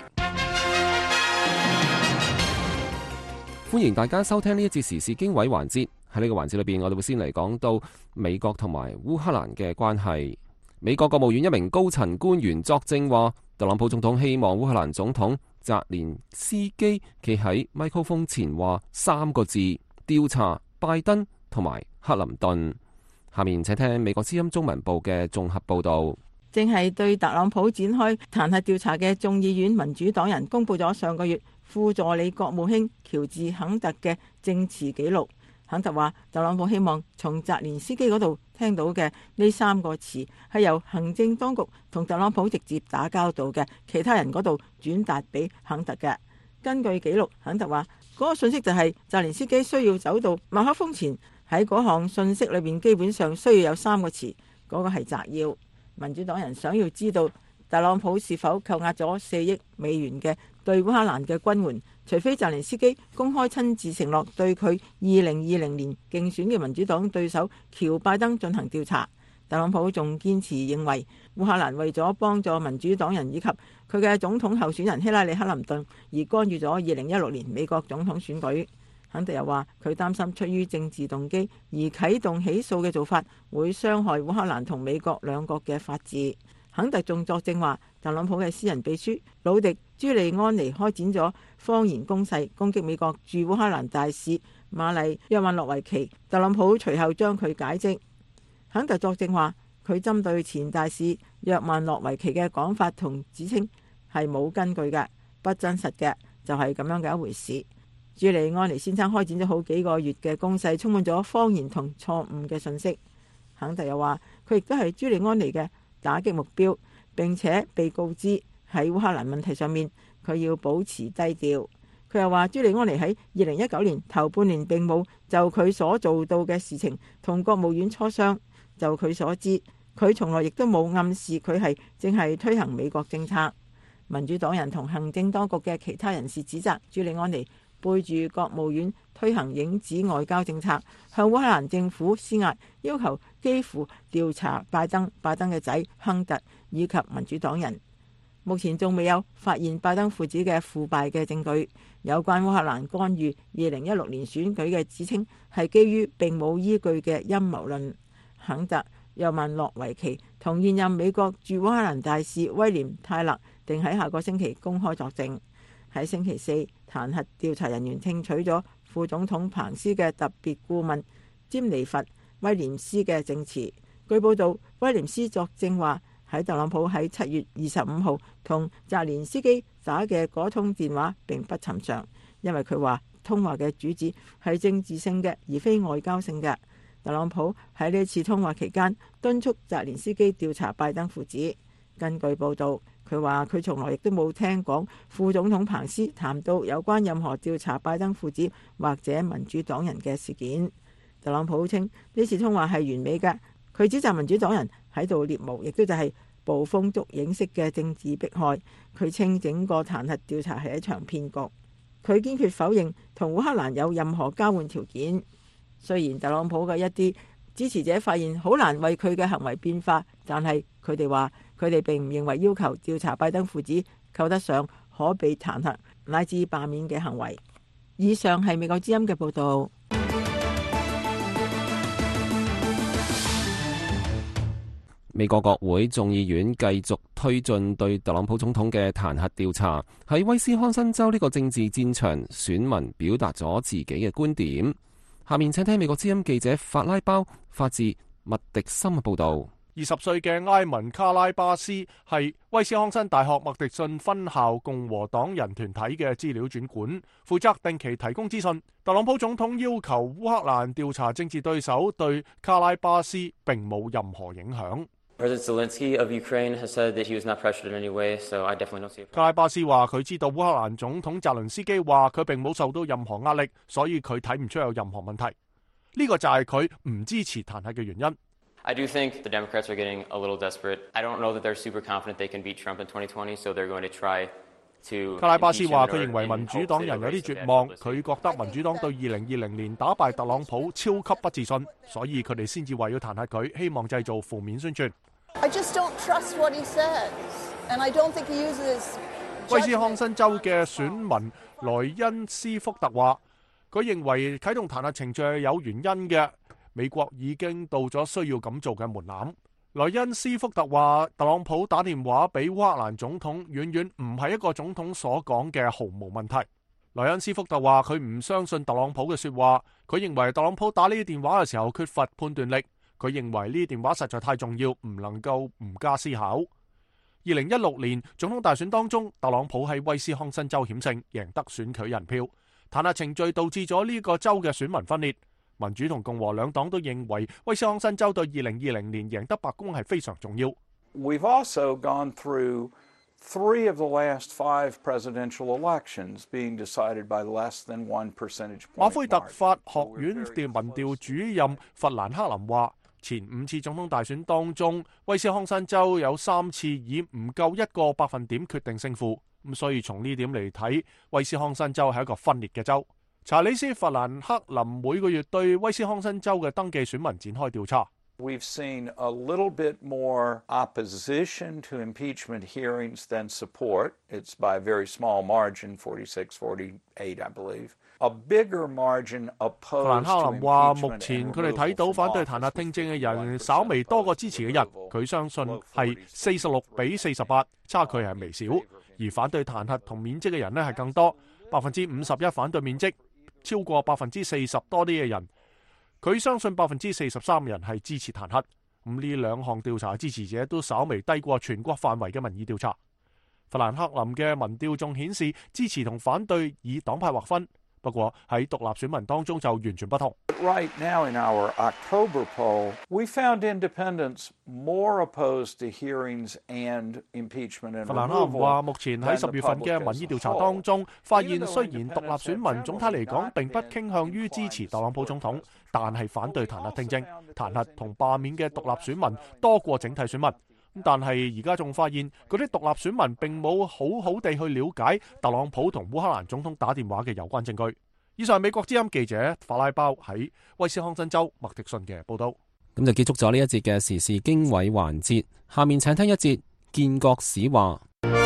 歡迎大家收聽呢一節時事經緯環節。喺呢個環節裏邊，我哋會先嚟講到美國同埋烏克蘭嘅關係。美國國務院一名高層官員作證話，特朗普總統希望烏克蘭總統澤連斯基企喺麥克風前話三個字：調查拜登同埋克林頓。下面請聽美國之音中文部嘅綜合報導。 正係對特朗普展開彈劾調查嘅眾議院民主黨人公佈咗上個月副助理國務卿喬治肯特嘅證詞記錄。肯特話，特朗普希望從澤連斯基嗰度聽到嘅呢三個詞係由行政當局同特朗普直接打交道嘅其他人嗰度轉達俾肯特嘅。根據記錄，肯特話嗰個信息就係澤連斯基需要走到麥克風前，喺嗰項信息裏邊基本上需要有三個詞，嗰個係摘要。民主黨人想要知道特朗普是否扣押咗四億美元嘅對烏克蘭嘅軍援，除非澤連斯基公開親自承諾對佢二零二零年競選嘅民主黨對手喬拜登進行調查。特朗普仲堅持認為烏克蘭為咗幫助民主黨人以及佢嘅總統候選人希拉里克林頓而干預咗二零一六年美國總統選舉。肯特又話佢擔心出於政治動機而啟動起訴嘅做法會傷害烏克蘭同美國兩國嘅法治。肯特仲作證話，特朗普嘅私人秘書魯迪朱利安尼開展咗謊言攻勢，攻擊美國駐烏克蘭大使瑪麗約曼諾維奇。特朗普隨後將佢解職。肯特作證話，佢針對前大使約曼諾維奇嘅講法同指稱係冇根據嘅，不真實嘅，就係咁樣嘅一回事。朱利安尼先生開展咗好幾個月嘅攻勢，充滿咗謊言同錯誤嘅信息。肯特又話，佢亦都係朱利安尼嘅打擊目標，並且被告知喺烏克蘭問題上面佢要保持低調。佢又話，朱利安尼喺二零一九年頭半年並冇就佢所做到嘅事情同國務院磋商。就佢所知，佢從來亦都冇暗示佢係正係推行美國政策。民主黨人同行政當局嘅其他人士指責朱利安尼背住國務院推行影子外交政策，向烏克蘭政府施壓，要求基輔調查拜登、拜登嘅仔亨特以及民主黨人。目前仲未有發現拜登父子嘅腐敗嘅證據。有關烏克蘭干預二零一六年選舉嘅指稱係基於並冇依據嘅陰謀論。肯特、約曼諾維奇同現任美國駐烏克蘭大使威廉泰勒定喺下個星期公開作證。喺星期四，彈劾調查人員聽取咗副總統彭斯嘅特別顧問詹尼弗威廉斯嘅證詞。據報道，威廉斯作證話，喺特朗普喺七月二十五號同澤連斯基打嘅嗰通電話並不尋常，因為佢話通話嘅主旨係政治性嘅，而非外交性嘅。特朗普喺呢次通話期間敦促澤連斯基調查拜登父子。根據報道，佢話佢從來亦都冇聽講副總統彭斯談到有關任何調查拜登父子或者民主黨人嘅事件。特朗普稱呢次通話係完美嘅，佢指責民主黨人喺度獵巫，亦都就係捕風捉影式嘅政治迫害。佢稱整個彈劾調查係一場騙局。佢堅決否認同烏克蘭有任何交換條件。雖然特朗普嘅一啲支持者發現好難為佢嘅行為變化，但係佢哋話佢哋並唔認為要求調查拜登父子扣得上可被彈劾乃至罷免嘅行為。以上係美國之音嘅報導。 美國國會眾議院繼續推進對特朗普總統嘅彈劾調查。喺威斯康辛州呢個政治戰場，選民表達咗自己嘅觀點。下面請聽美國之音記者法拉包發自麥迪森嘅報導。 二十歲嘅埃文卡拉巴斯係威斯康辛大學麥迪遜分校共和黨人團體嘅資料轉管，負責定期提供資訊。特朗普總統要求烏克蘭調查政治對手對卡拉巴斯並冇任何影響。 President Zelensky of Ukraine has said that he was not pressured in any way, so I definitely don't see it. 卡拉巴斯話佢知道烏克蘭總統澤倫斯基話佢並冇受到任何壓力，所以佢睇唔出有任何問題。呢個就係佢唔支持彈劾嘅原因。 I do think the Democrats are getting a little desperate. I don't know that they're super confident they can beat Trump in twenty twenty, so they're going to try to. 卡拉巴斯話佢認為民主黨人有啲絕望，佢覺得民主黨對二零二零年打敗特朗普超級不自信，所以佢哋先至話要彈劾佢，希望製造負面宣傳。 I just don't trust what he says, and I don't think he uses. 威斯康辛州嘅選民萊恩斯福特話，佢認為啟動彈劾程序係有原因嘅，美國已經到咗需要咁做嘅門檻。萊恩斯福特話，特朗普打電話俾烏克蘭總統，遠遠唔係一個總統所講嘅毫無問題。萊恩斯福特話佢唔相信特朗普嘅說話，佢認為特朗普打呢啲電話嘅時候缺乏判斷力。佢認為呢啲電話實在太重要，唔能夠唔加思考。二零一六年總統大選當中，特朗普喺威斯康辛州險勝，贏得選舉人票。彈劾程序導致咗呢個州嘅選民分裂。民主同共和兩黨都認為威斯康辛州對二零二零年贏得白宮係非常重要。 We've also gone through three of the last five presidential elections being decided by less than one percentage point. 馬菲特法學院調民調主任弗蘭克林話，前五次總統大選當中，威斯康辛州有三次以唔夠一個百分點決定勝負，咁所以從呢點嚟睇，威斯康辛州係一個分裂嘅州。查理斯·弗蘭克林每個月對威斯康辛州嘅登記選民展開調查。 We've seen a little bit more opposition to impeachment hearings than support. It's by a very small margin, forty-six forty-eight, I believe. A bigger margin opposed. 弗蘭克林話：目前佢哋睇到反對彈劾聽證嘅人稍微多過支持嘅人，佢相信係四十六比四十八，差距係微小。而反對彈劾同免職嘅人呢係更多，百分之五十一反對免職，超過百分之四十多啲嘅人。佢相信百分之四十三人係支持彈劾。咁呢兩項調查支持者都稍微低過全國範圍嘅民意調查。弗蘭克林嘅民調仲顯示支持同反對以黨派劃分。不過喺獨立選民當中就完全不同。 Right now in our October poll, we found independents more opposed to hearings and impeachment and removal. 弗蘭克林話：目前喺十月份嘅民意調查當中，發現雖然獨立選民總體嚟講並不傾向於支持特朗普總統，但係反對彈劾聽證、彈劾同罷免嘅獨立選民多過整體選民。但係而家仲發現嗰啲獨立選民並冇好好地去了解特朗普同烏克蘭總統打電話嘅有關證據。以上係美國之音記者法拉包喺威斯康辛州麥迪遜嘅報道。 咁就結束咗呢一節嘅時事經緯環節，下面請聽一節建國史話。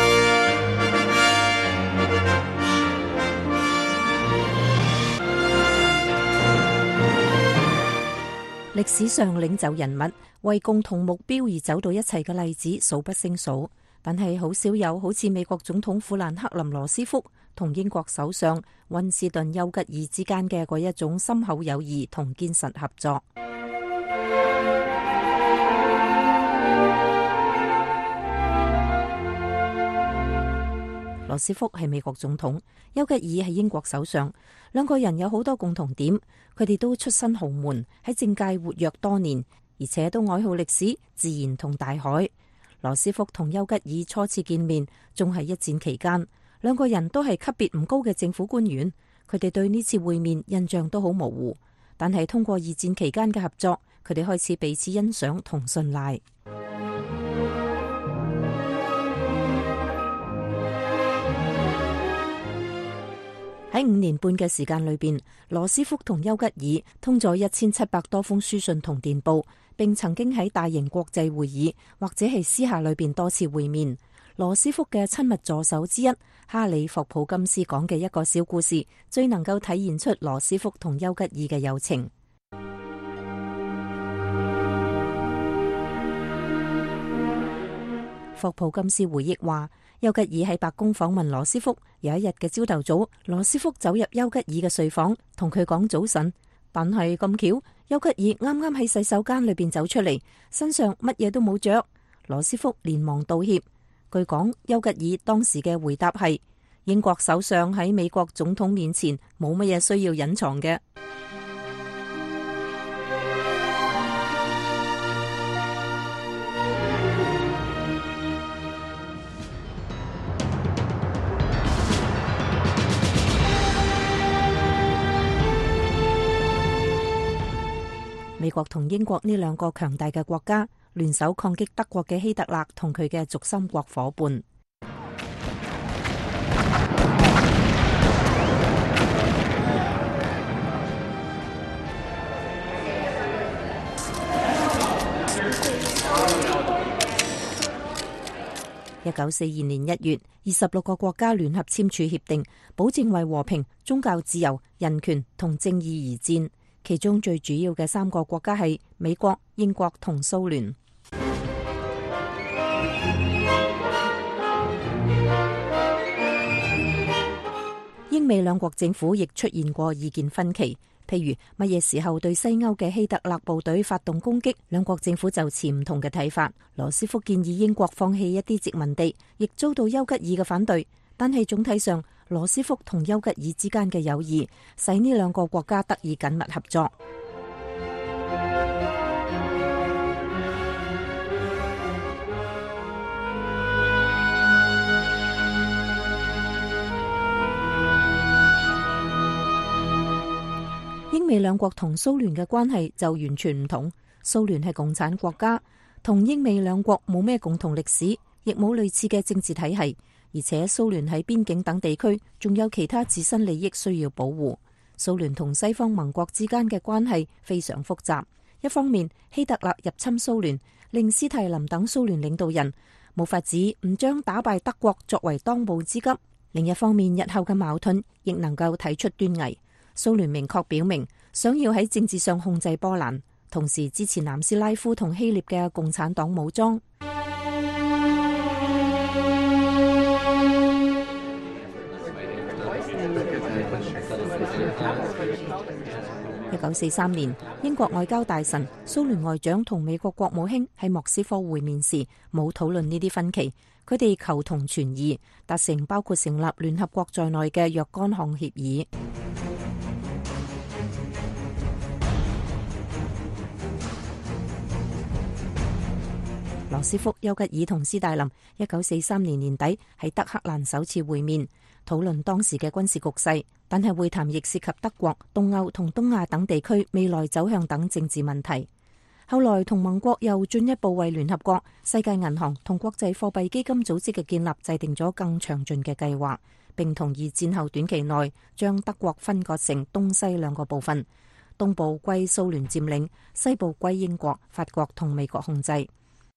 歷史上領袖人物為共同目標而走到一齊嘅例子數不勝數，但係好少有好似美國總統富蘭克林羅斯福同英國首相溫斯頓丘吉爾之間嘅嗰一種深厚友誼同堅實合作。羅斯福係美國總統，丘吉爾係英國首相，兩個人有好多共同點，佢哋都出身豪門，喺政界活躍多年，而且都愛好歷史、自然同大海。羅斯福同丘吉爾初次見面仲係一戰期間，兩個人都係級別唔高嘅政府官員，佢哋對呢次會面印象都好模糊，但係通過二戰期間嘅合作，佢哋開始彼此欣賞同信賴。喺五年半嘅時間裏邊，羅斯福同丘吉爾通咗一千七百多封書信同電報，並曾經喺大型國際會議或者係私下裏邊多次會面。羅斯福嘅親密助手之一哈里霍普金斯講嘅一個小故事，最能夠體現出羅斯福同丘吉爾嘅友情。霍普金斯回憶話，丘吉爾喺白宮訪問羅斯福，有一日嘅朝頭早，羅斯福走入丘吉爾嘅睡房，同佢講早晨。但係咁巧，丘吉爾啱啱喺洗手間裏邊走出嚟，身上乜嘢都冇着。羅斯福連忙道歉。據講，丘吉爾當時嘅回答係：英國首相喺美國總統面前冇乜嘢需要隱藏嘅。 美國同英國呢兩個強大嘅國家聯手抗擊德國嘅希特勒同佢嘅軸心國夥伴。一九四二年一月，二十六個國家聯合簽署協定，保證為和平、宗教自由、人權同正義而戰。其中最主要嘅三個國家係美國、英國同蘇聯。英美兩國政府亦出現過意見分歧。譬如乜嘢時候對西歐嘅希特勒部隊發動攻擊，兩國政府就持唔同嘅睇法。羅斯福建議英國放棄一啲殖民地，亦遭到丘吉爾嘅反對。但係總體上，羅斯福同丘吉爾之間嘅友誼，使呢兩個國家得以緊密合作。英美兩國同蘇聯嘅關係就完全唔同。蘇聯係共產國家，同英美兩國冇咩共同歷史，亦冇類似嘅政治體系，而且蘇聯喺邊境等地區仲有其他自身利益需要保護。蘇聯同西方盟國之間嘅關係非常複雜。一方面，希特勒入侵蘇聯，令斯大林等蘇聯領導人冇法子唔將打敗德國作為當務之急；另一方面，日後嘅矛盾亦能夠睇出端倪。蘇聯明確表明想要喺政治上控制波蘭，同時支持南斯拉夫同希臘嘅共產黨武裝。一九四三年，英國外交大臣、蘇聯外長同美國國務卿喺莫斯科會面時，冇討論呢啲分歧，佢哋求同存異，達成包括成立聯合國在內嘅若干項協議。羅斯福、丘吉爾同斯大林一九四三年年底喺德黑蘭首次會面，討論當時嘅軍事局勢，但係會談亦涉及德國、東歐同東亞等地區未來走向等政治問題。後來同盟國又進一步為聯合國、世界銀行同國際貨幣基金組織嘅建立制定咗更詳盡嘅計劃，並同意戰後短期內將德國分割成東西兩個部分，東部歸蘇聯佔領，西部歸英國、法國同美國控制。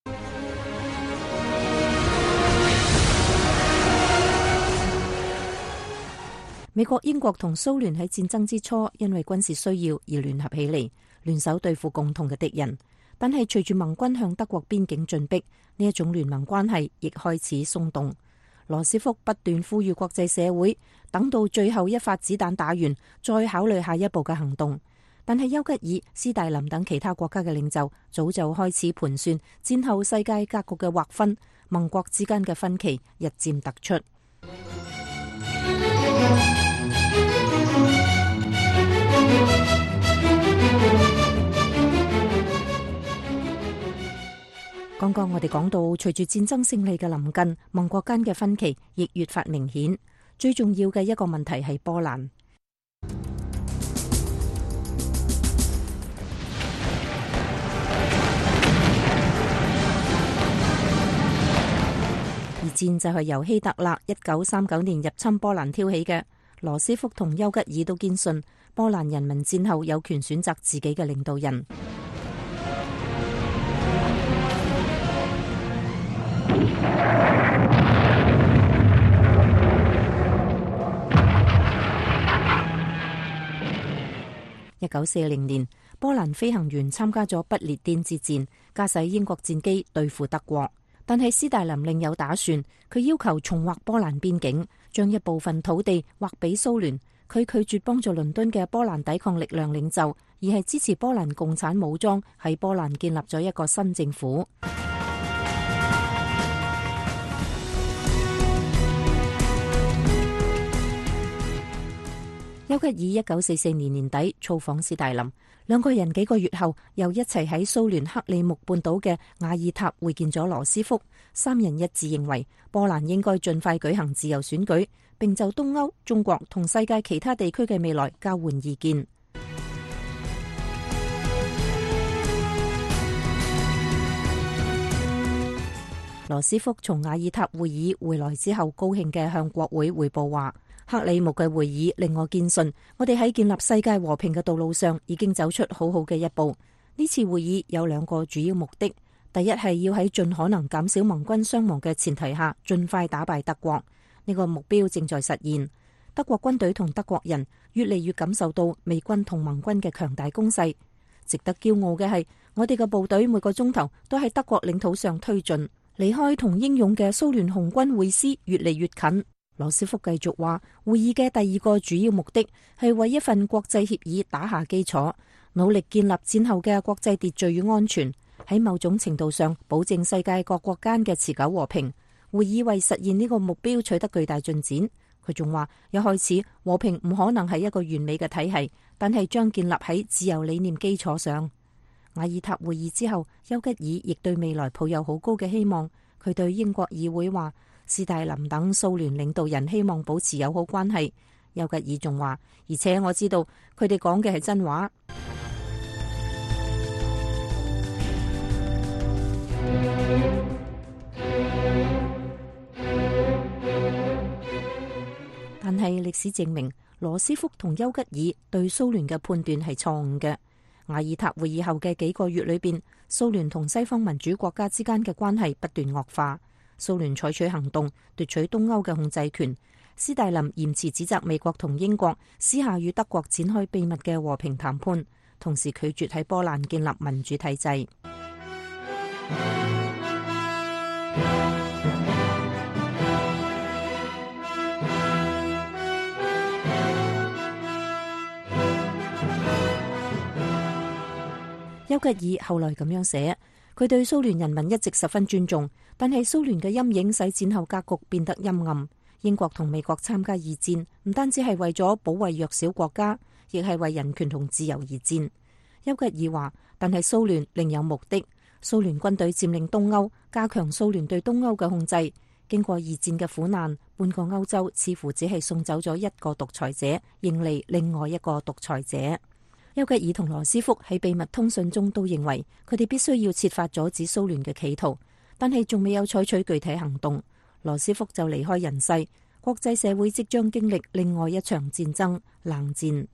美國、英國同蘇聯喺戰爭之初因為軍事需要而聯合起嚟，聯手對付共同嘅敵人。但係隨住盟軍向德國邊境進逼，呢一種聯盟關係亦開始鬆動。羅斯福不斷呼籲國際社會等到最後一發子彈打完，再考慮下一步嘅行動。但係丘吉爾、斯大林等其他國家嘅領袖早就開始盤算戰後世界格局嘅劃分，盟國之間嘅分歧日漸突出。剛剛我哋講到，隨住戰爭勝利嘅臨近，盟國間嘅分歧亦越發明顯。最重要嘅一個問題係波蘭。二戰就係由希特勒一九三九年入侵波蘭挑起嘅。羅斯福同丘吉爾都堅信波蘭人民戰後有權選擇自己嘅領導人。一九四零年，波蘭飛行員參加咗不列顛之戰，駕駛英國戰機對付德國。但係斯大林另有打算，佢要求重劃波蘭邊境，將一部分土地劃俾蘇聯。佢拒絕幫助倫敦嘅波蘭抵抗力量領袖，而係支持波蘭共產武裝喺波蘭建立咗一個新政府。丘吉爾一九四四年年底造訪斯大林，兩個人幾個月後又一齊喺蘇聯克里木半島嘅瓦爾塔會見咗羅斯福。三人一致認為波蘭應該盡快舉行自由選舉，並就東歐、中國同世界其他地區嘅未來交換意見。 羅斯福從雅爾塔會議回來之後，高興嘅向國會匯報話：克里木嘅會議令我堅信，我哋喺建立世界和平嘅道路上已經走出好好嘅一步。呢次會議有兩個主要目的，第一係要喺盡可能減少盟軍傷亡嘅前提下，盡快打敗德國。呢個目標正在實現。德國軍隊同德國人越嚟越感受到美軍同盟軍嘅強大攻勢。值得驕傲嘅係，我哋嘅部隊每個鐘頭都喺德國領土上推進，離開同英勇嘅蘇聯紅軍會師越嚟越近。羅斯福繼續話，會議嘅第二個主要目的係為一份國際協議打下基礎，努力建立戰後嘅國際秩序與安全，喺某種程度上保證世界各國間嘅持久和平。會議為實現呢個目標取得巨大進展。佢仲話，一開始和平唔可能係一個完美嘅體系，但係將建立喺自由理念基礎上。雅爾塔會議之後，丘吉爾亦對未來抱有好高嘅希望。佢對英國議會話，斯大林等蘇聯領導人希望保持友好關係。丘吉爾仲話，而且我知道佢哋講嘅係真話。但係歷史證明，羅斯福同丘吉爾對蘇聯嘅判斷係錯誤嘅。雅爾塔會議後嘅幾個月裏邊，蘇聯同西方民主國家之間嘅關係不斷惡化。蘇聯採取行動奪取東歐嘅控制權。斯大林嚴詞指責美國同英國私下與德國展開秘密嘅和平談判，同時拒絕喺波蘭建立民主體制。丘吉爾後來咁樣寫，佢對蘇聯人民一直十分尊重，但係蘇聯嘅陰影使戰後格局變得陰暗。英國同美國參加二戰，唔單止係為咗保衛弱小國家，亦係為人權同自由而戰。丘吉爾話，但係蘇聯另有目的。蘇聯軍隊佔領東歐，加強蘇聯對東歐嘅控制。經過二戰嘅苦難，半個歐洲似乎只係送走咗一個獨裁者，迎嚟另外一個獨裁者。丘吉爾同羅斯福喺秘密通訊中都認為，佢哋必須要設法阻止蘇聯嘅企圖，但係仲未有採取具體行動。羅斯福就離開人世，國際社會即將經歷另外一場戰爭——冷戰。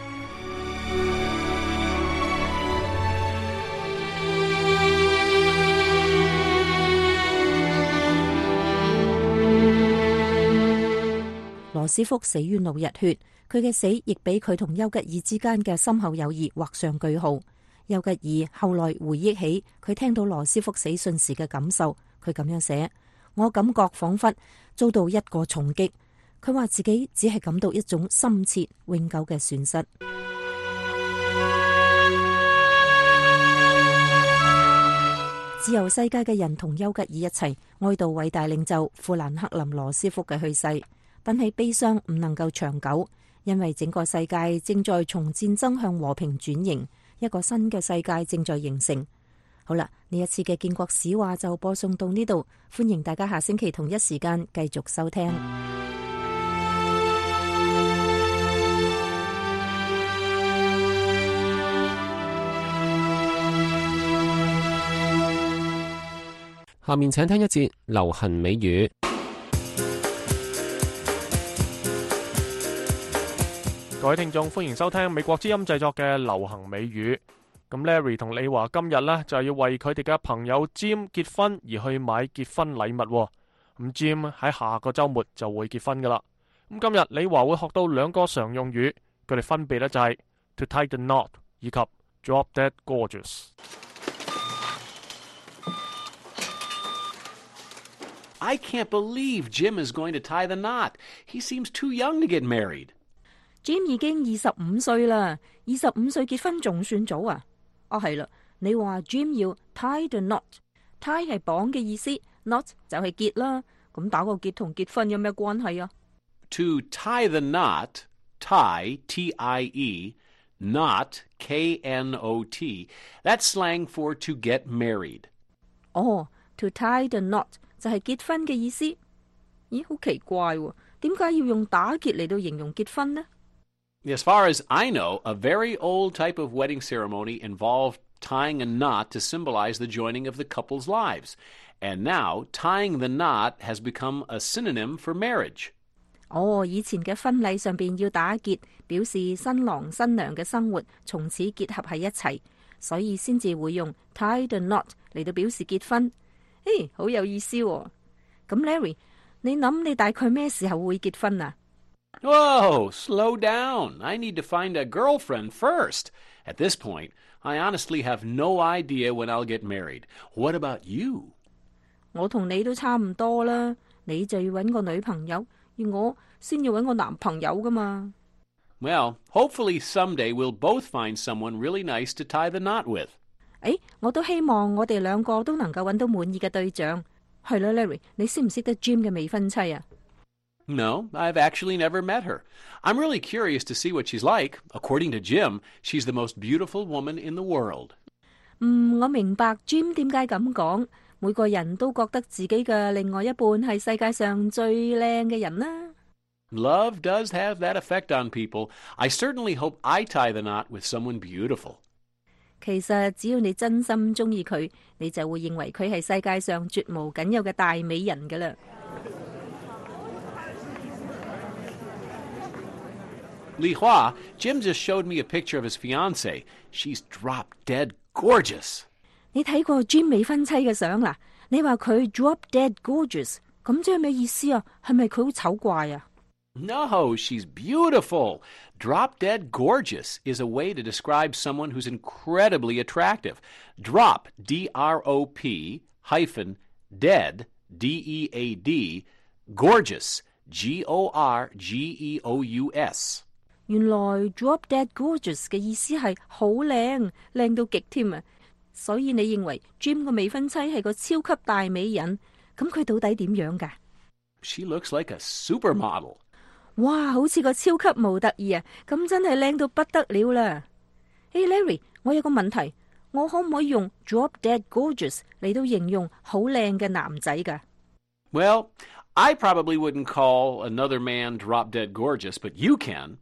羅斯福死於腦溢血。佢嘅死亦俾佢同丘吉爾之間嘅深厚友誼畫上句號。丘吉爾後來回憶起佢聽到羅斯福死訊時嘅感受，佢咁樣寫：我感覺仿佛遭到一個重擊。佢話自己只係感到一種深切永久嘅損失。自由世界嘅人同丘吉爾一齊哀悼偉大領袖富蘭克林羅斯福嘅去世，但係悲傷唔能夠長久。因為整個世界正在從戰爭向和平轉型，一個新嘅世界正在形成。好啦，呢一次嘅建國史話就播送到呢度，歡迎大家下星期同一時間繼續收聽。 下面請聽一節流行美語。 各位聽眾，歡迎收聽美國之音製作嘅流行美語。咁 Larry 同李華今日呢，就係要為佢哋嘅朋友 Jim 結婚而去買結婚禮物。咁 Jim 喺下個周末就會結婚噶啦。咁今日李華會學到兩個常用語，佢哋分別呢就係 to tie the knot 以及 drop dead gorgeous。 I can't believe Jim is going to tie the knot. He seems too young to get married.Jim 已經二十五歲啦，二十五歲結婚仲算早啊？哦，係啦，你話 Jim 要 tie the knot，tie 係綁嘅意思 ，knot 就係結啦。咁打個結同結婚有咩關係啊 ？To tie the knot, tie T I E, knot K N O T. That's slang for to get married. 哦 ，to tie the knot 就係結婚嘅意思。咦，好奇怪喎，點解要用打結嚟到形容結婚呢 ？As far as I know, a very old type of wedding ceremony involved tying a knot to symbolize the joining of the couple's lives. And now, tying the knot has become a synonym for marriage. 哦，以前嘅婚禮上邊要打結，表示新郎新娘嘅生活從此結合喺一齊，所以先至會用 tie the knot 嚟到表示結婚。誒，好有意思喎。咁 Larry，你諗你大概咩時候會結婚啊？ Whoa, slow down. I need to find a girlfriend first. At this point, I honestly have no idea when I'll get married. What about you? 我同你都差唔多啦，你就要揾個女朋友，而我先要揾個男朋友噶嘛。 Well, hopefully someday we'll both find someone really nice to tie the knot with. 誒，我都希望我哋兩個都能夠揾到滿意嘅對象。係啦 ，Larry， 你識唔識得 Jim 嘅未婚妻啊？ No, I've actually never met her. I'm really curious to see what she's like. According to Jim, she's the most beautiful woman in the world. 嗯，我明白 Jim 點解咁講。每個人都覺得自己嘅另外一半係世界上最靚嘅人啦。 Love does have that effect on people. I certainly hope I tie the knot with someone beautiful. 其實只要你真心中意佢，你就會認為佢係世界上絕無僅有嘅大美人㗎啦。 Li Hua, Jim just showed me a picture of his fiancée. She's drop dead gorgeous. 你睇過 Jim 未婚妻嘅相啦？你話佢 drop dead gorgeous， 咁即係咩意思啊？係咪佢好醜怪啊？ No, she's beautiful. Drop dead gorgeous is a way to describe someone who's incredibly attractive. Drop, D R O P, hyphen, dead, D E A D, gorgeous, G O R G E O U S. 原來 drop dead gorgeous 嘅意思係好靚，靚到極添啊！所以你認為 Jim 個未婚妻係個超級大美人，咁佢到底點樣㗎？ She looks like a supermodel. 哇，好似個超級模特兒啊！咁真係靚到不得了啦！誒 Larry， 我有個問題，我可唔可以用 drop dead gorgeous 嚟到形容好靚嘅男仔㗎？ Well, I probably wouldn't call another man drop dead gorgeous, but you can.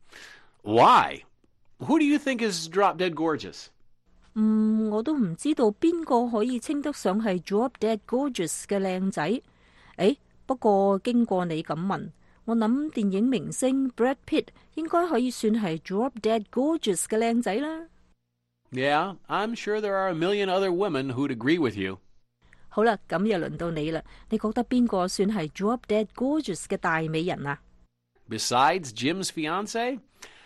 Why? Who do you think is drop dead gorgeous? 嗯，我都唔知道邊個可以稱得上係 drop dead gorgeous 嘅靚仔。誒，不過經過你咁問，我諗電影明星 Brad Pitt 應該可以算係 drop dead gorgeous 嘅靚仔啦。 Yeah, I'm sure there are a million other women who'd agree with you. 好啦，咁又輪到你啦。你覺得邊個算係 drop dead gorgeous 嘅大美人啊？ Besides Jim's fiancée?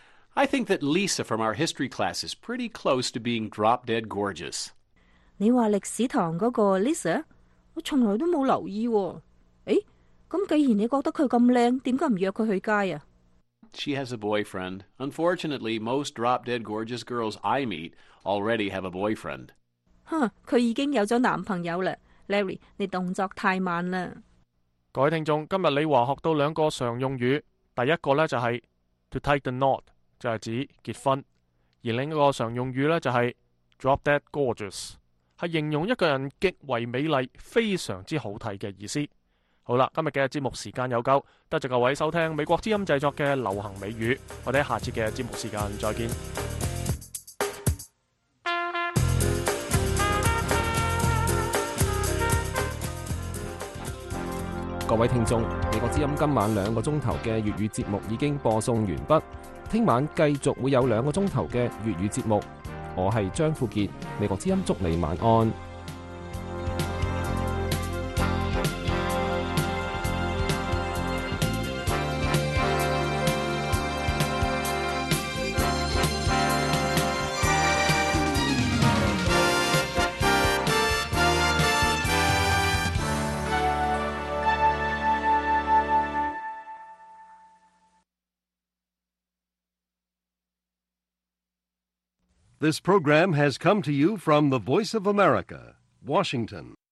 I think that Lisa from our history class is pretty close to being drop dead gorgeous. 你話歷史堂嗰個 Lisa， 我從來都冇留意喎。誒，咁既然你覺得佢咁靚，點解唔約佢去街啊？ She has a boyfriend. Unfortunately, most drop dead gorgeous girls I meet already have a boyfriend. 哼，佢已經有咗男朋友啦。Larry， 你動作太慢啦。 各位聽眾，今日李華學到兩個常用語，第一個呢就係 to tie the knot， 就係指結婚；而另一個常用語呢就係 drop dead gorgeous， 係形容一個人極為美麗、非常之好睇嘅意思。好啦，今日嘅節目時間有夠，多謝各位收聽美國之音製作嘅流行美語，我哋喺下次嘅節目時間再見。 各位聽眾，美國之音今晚兩個鐘頭嘅粵語節目已經播送完畢，聽晚繼續會有兩個鐘頭嘅粵語節目。我係張富傑，美國之音祝你晚安。 This program has come to you from the Voice of America, Washington.